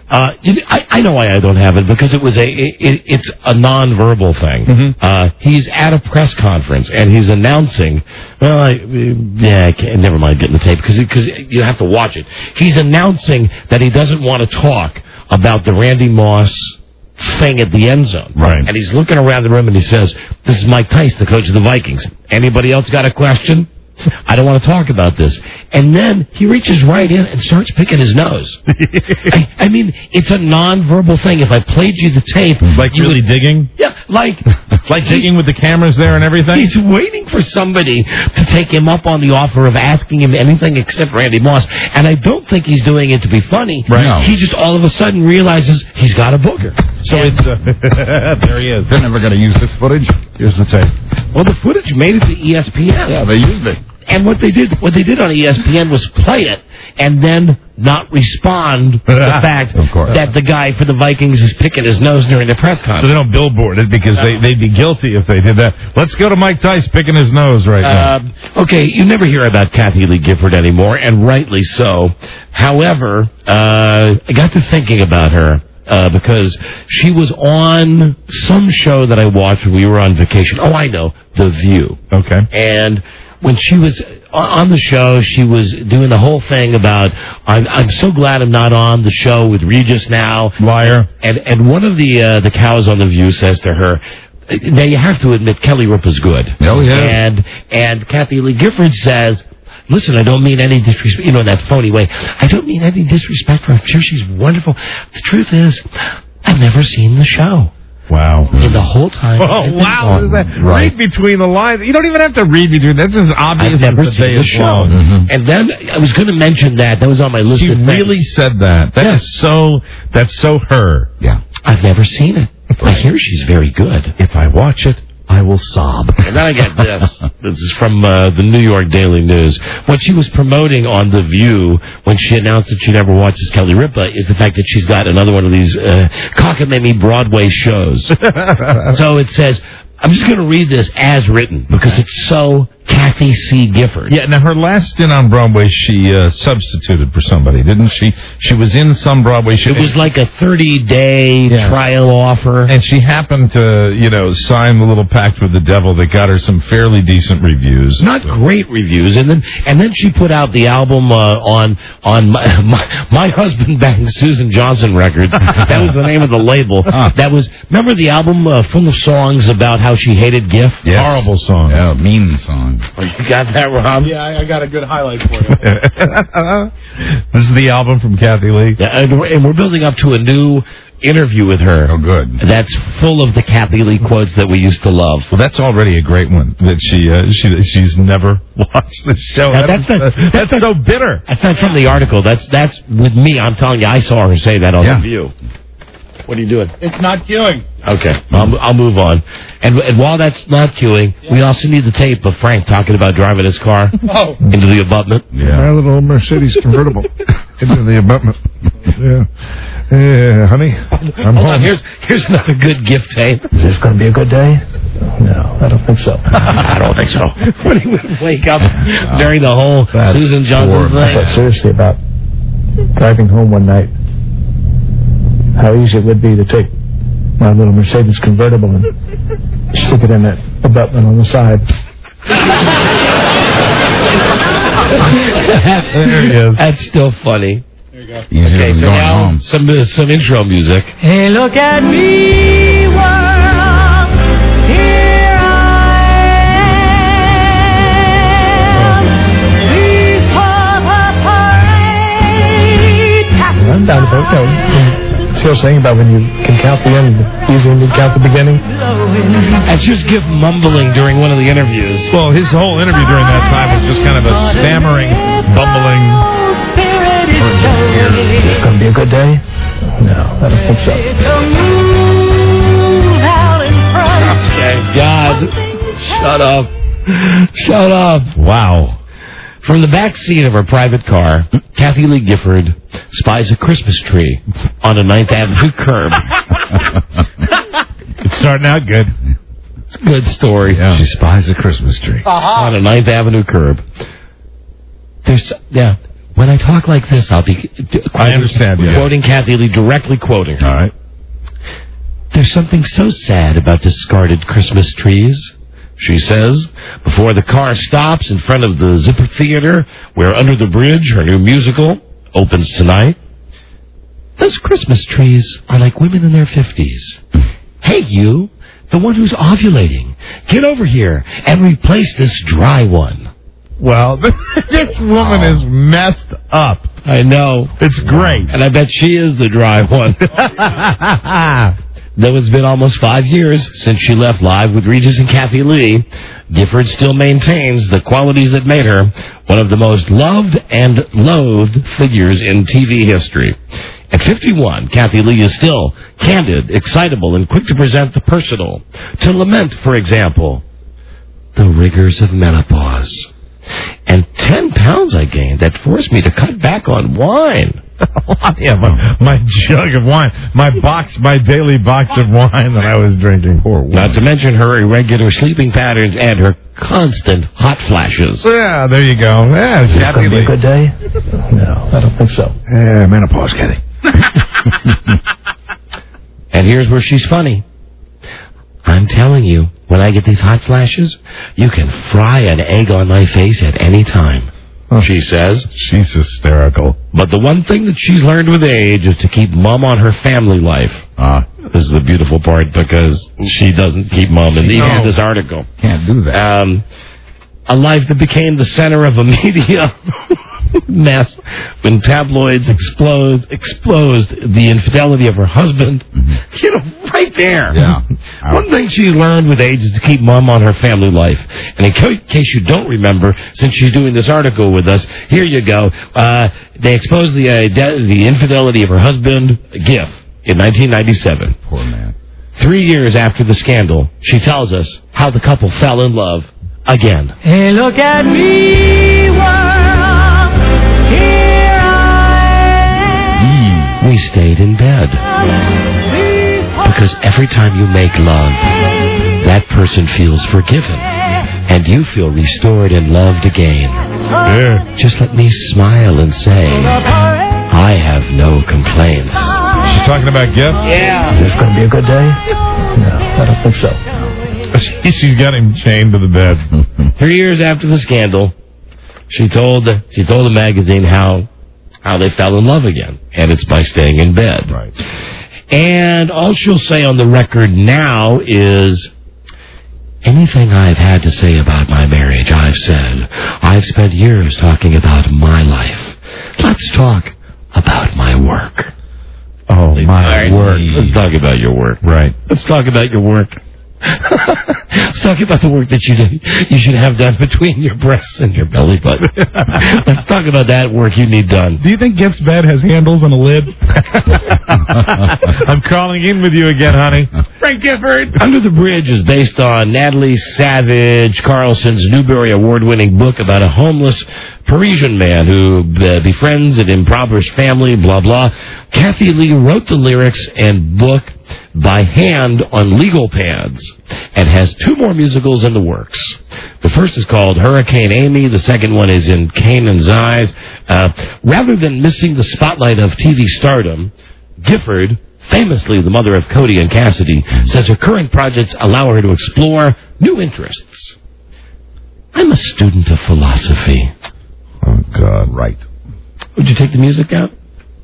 I know why I don't have it, because it was it's a nonverbal thing. He's at a press conference and he's announcing. Well, never mind getting the tape because you have to watch it. He's announcing that he doesn't want to talk about the Randy Moss thing at the end zone. Right. And he's looking around the room and he says, "This is Mike Tice, the coach of the Vikings. Anybody else got a question? I don't want to talk about this." And then he reaches right in and starts picking his nose. I mean, it's a nonverbal thing. If I played you the tape... Like really digging? Yeah, like digging with the cameras there and everything? He's waiting for somebody to take him up on the offer of asking him anything except Randy Moss. And I don't think he's doing it to be funny. Right. No. He just all of a sudden realizes he's got a booger. So it's... there he is. They're never going to use this footage. Here's the tape. Well, the footage made it to ESPN. Yeah, they used it. And what they did on ESPN was play it and then not respond to the fact that the guy for the Vikings is picking his nose during the press conference. So they don't billboard it because they'd be guilty if they did that. Let's go to Mike Tice picking his nose right now. Okay, you never hear about Kathy Lee Gifford anymore, and rightly so. However, I got to thinking about her. Because she was on some show that I watched when we were on vacation. Oh, I know, The View. Okay. And when she was on the show, she was doing the whole thing about, I'm so glad I'm not on the show with Regis now. Liar. And one of the cows on The View says to her, now you have to admit Kelly Ripa's good. Oh, yeah. And Kathy Lee Gifford says, listen, I don't mean any disrespect, in that phony way. I don't mean any disrespect for her. I'm sure she's wonderful. The truth is, I've never seen the show. Wow. In the whole time. Oh, wow. Read between the lines. You don't even have to read between. That's as obvious I've never as the seen day the is show. long. And then I was going to mention that. That was on my list She of things. really said that. That's so her. Yeah. I've never seen it. I hear she's very good. If I watch it, I will sob. And then I get this. This is from the New York Daily News. What she was promoting on The View when she announced that she never watches Kelly Ripa is the fact that she's got another one of these cockamamie Broadway shows. So it says, I'm just going to read this as written because it's so Kathy C. Gifford. Yeah, now her last stint on Broadway, she substituted for somebody, didn't she? She was in some Broadway show. It was like a 30-day trial offer. And she happened to, sign the little pact with the devil that got her some fairly decent reviews. Not great reviews. And then she put out the album on My Husband Bangs Susan Johnson Records. That was the name of the label. That was, remember the album full of songs about how she hated GIF? Yes. Horrible song. Yeah, mean song. Oh, you got that, Rob? Yeah, I got a good highlight for you. This is the album from Kathy Lee. Yeah, and we're building up to a new interview with her. Oh, good. That's full of the Kathy Lee quotes that we used to love. Well, that's already a great one. That she's never watched the show. That's so bitter. That's not from the article. That's with me. I'm telling you, I saw her say that on The View. What are you doing? It's not queuing. Okay, I'll move on. And while that's not queuing, we also need the tape of Frank talking about driving his car into the abutment. Yeah. My little Mercedes convertible into the abutment. Yeah, honey, I'm Hold home. on, here's another good gift tape. Is this going to be a good day? No, I don't think so. I don't think so. When he would wake up during the whole Susan Johnson I thing. thought seriously about driving home one night. How easy it would be to take my little Mercedes convertible and stick it in that abutment on the side. There he is. That's still funny. There you go. Okay, so now some intro music. Hey, look at me, world. Here I am. Before the parade. I'm down about still saying about when you can count the end easily and you count the beginning. That's just Giff mumbling during one of the interviews. Well, his whole interview during that time was just kind of a stammering, bumbling. Is this going to be a good day? No, I don't think so. Okay, God, shut up. Shut up. Wow. From the back seat of her private car, Kathy Lee Gifford spies a Christmas tree on a 9th Avenue curb. It's starting out good. It's a good story. Yeah. She spies a Christmas tree. On a 9th Avenue curb. When I talk like this, I'll be quoting Kathy Lee, directly quoting her. All right. There's something so sad about discarded Christmas trees, she says, before the car stops in front of the Zipper Theater, where Under the Bridge, her new musical, opens tonight. Those Christmas trees are like women in their 50s. Hey, you, the one who's ovulating, get over here and replace this dry one. Well, this woman is messed up. I know. It's great. And I bet she is the dry one. Though it's been almost 5 years since she left Live with Regis and Kathy Lee, Gifford still maintains the qualities that made her one of the most loved and loathed figures in TV history. At 51, Kathy Lee is still candid, excitable, and quick to present the personal. To lament, for example, the rigors of menopause. And 10 pounds I gained that forced me to cut back on wine. Yeah, my jug of wine, my daily box of wine that I was drinking. Poor woman. Not to mention her irregular sleeping patterns and her constant hot flashes. Yeah, there you go. Yeah, Is this going to be a good day? No, I don't think so. Yeah, menopause, Kathy. And here's where she's funny. I'm telling you, when I get these hot flashes, you can fry an egg on my face at any time. She says. She's hysterical. But the one thing that she's learned with age is to keep Mom on her family life. This is the beautiful part because she doesn't keep Mom in this article. Can't do that. A life that became the center of a media mess when tabloids exposed the infidelity of her husband. You know, right there. Yeah. One thing she's learned with age is to keep Mom on her family life. And in case you don't remember, since she's doing this article with us, here you go. They exposed the infidelity of her husband, Giff, in 1997. Poor man. 3 years after the scandal, she tells us how the couple fell in love again. Hey, look at me, world. Here I am. We stayed in bed. Because every time you make love, that person feels forgiven and you feel restored and loved again. Just let me smile and say, I have no complaints. She's talking about gifts? Yeah. Is this going to be a good day? No, I don't think so. She's got him chained to the bed. 3 years after the scandal, she told the magazine how they fell in love again, and it's by staying in bed. Right. And all she'll say on the record now is, anything I've had to say about my marriage, I've said. I've spent years talking about my life. Let's talk about my work. Oh, my work. Let's talk about your work. Right. Let's talk about your work. Let's talk about the work that you should have done between your breasts and your belly button. Let's talk about that work you need done. Do you think Gift's bed has handles and a lid? I'm calling in with you again, honey. Frank Gifford. Under the Bridge is based on Natalie Savage Carlson's Newbery Award-winning book about a homeless Parisian man who befriends an impoverished family, blah, blah. Kathy Lee wrote the lyrics and book by hand on legal pads and has 2 more musicals in the works. The first is called Hurricane Amy. The second one is in Canaan's Eyes. Rather than missing the spotlight of TV stardom, Gifford, famously the mother of Cody and Cassidy, says her current projects allow her to explore new interests. I'm a student of philosophy. Oh, God. Right. Would you take the music out?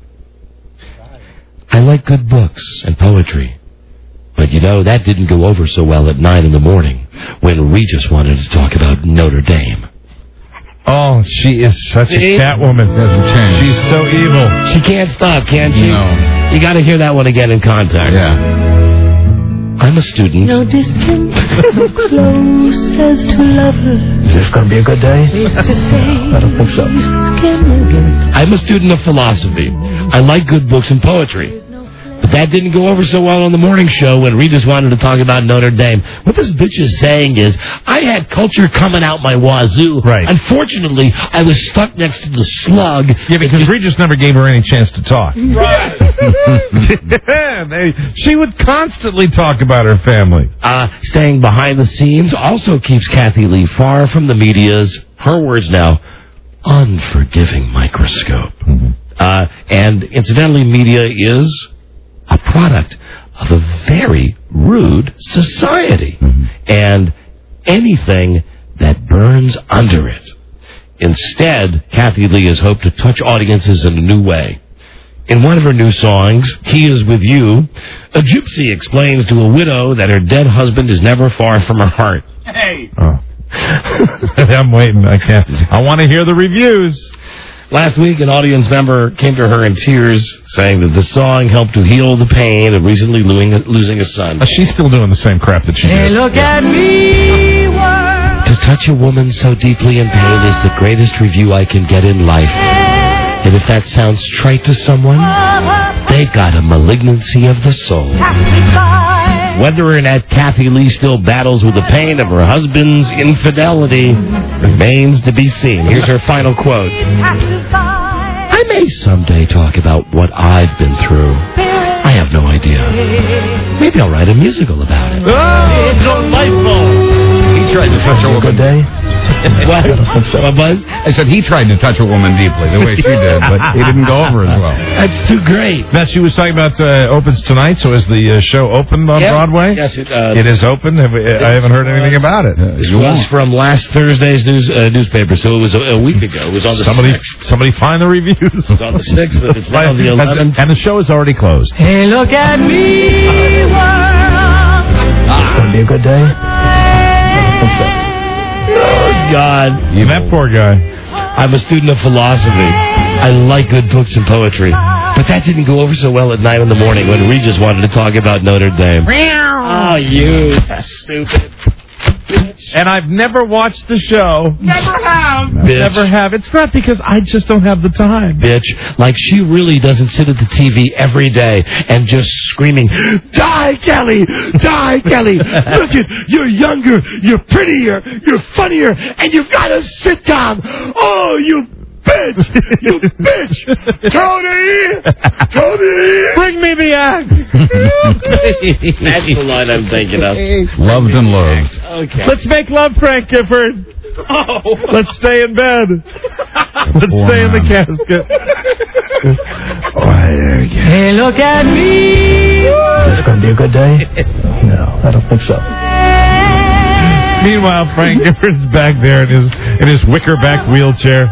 I like good books and poetry. But, that didn't go over so well at 9 in the morning when Regis wanted to talk about Notre Dame. Oh, she is such a Catwoman. Doesn't change. She's so evil. She can't stop, can she? No. You got to hear that one again in context. Yeah. I'm a student. No distance so close as to lovers. Is this going to be a good day? Face to face. No, I don't think so. I'm a student of philosophy. I like good books and poetry. But that didn't go over so well on the morning show when Regis wanted to talk about Notre Dame. What this bitch is saying is, I had culture coming out my wazoo. Right. Unfortunately, I was stuck next to the slug. Yeah, because Regis never gave her any chance to talk. Right. She would constantly talk about her family. Staying behind the scenes also keeps Kathy Lee far from the media's, her words now, unforgiving microscope. Mm-hmm. And incidentally, media is a product of a very rude society. Mm-hmm. And anything that burns under it. Instead, Kathy Lee has hoped to touch audiences in a new way. In one of her new songs, He Is With You, a gypsy explains to a widow that her dead husband is never far from her heart. Hey! Oh. I'm waiting. I can't. I want to hear the reviews. Last week, an audience member came to her in tears, saying that the song helped to heal the pain of recently losing a son. She's still doing the same crap that she did. Hey, look at me, world. To touch a woman so deeply in pain is the greatest review I can get in life. And if that sounds trite to someone, they got a malignancy of the soul. Whether or not Kathy Lee still battles with the pain of her husband's infidelity remains to be seen. Here's her final quote. I may someday talk about what I've been through. I have no idea. Maybe I'll write a musical about it. Oh, delightful. He tried to touch a woman. Good day? What? What, Buzz? I said he tried to touch a woman deeply, the way she did, but he didn't go over as well. That's too great. Now, she was talking about opens tonight, so is the show opened on Broadway? Yes, it is open? I haven't heard anything about it. This was from last Thursday's newspaper, so it was a week ago. It was on the 6th. Somebody find the reviews. It was on the 6th, but it's now the 11th. And the show is already closed. Hey, look at me, world. It's going to be a good day? I don't think so. Oh, God. That poor guy. I'm a student of philosophy. I like good books and poetry. But that didn't go over so well at 9 in the morning when Regis wanted to talk about Notre Dame. Oh, you stupid bitch. And I've never watched the show. Never have. Bitch. Never have. It's not because I just don't have the time. Bitch. Like she really doesn't sit at the TV every day and just screaming, die, Kelly! Die, Kelly! Look at, you're younger, you're prettier, you're funnier, and you've got a sitcom! Oh, you bitch! You bitch! Tony! Bring me the axe! That's the line I'm thinking of. Loved and loathed. Okay. Let's make love, Frank Gifford. Oh. Let's stay in bed. Let's stay in the casket. Hey, look at me. Is this going to be a good day? No, I don't think so. Meanwhile, Frank Gifford's back there in his wicker-back wheelchair.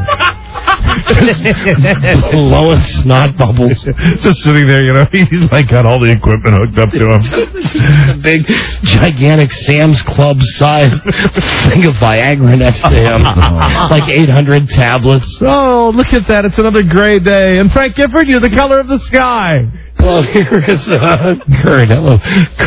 Blowing snot bubbles. Just sitting there, he's like got all the equipment hooked up to him. A big, gigantic Sam's Club sized thing of Viagra next to him. Like 800 tablets. Oh, look at that. It's another gray day. And Frank Gifford, you're the color of the sky. Well, here is Kurt. Hello.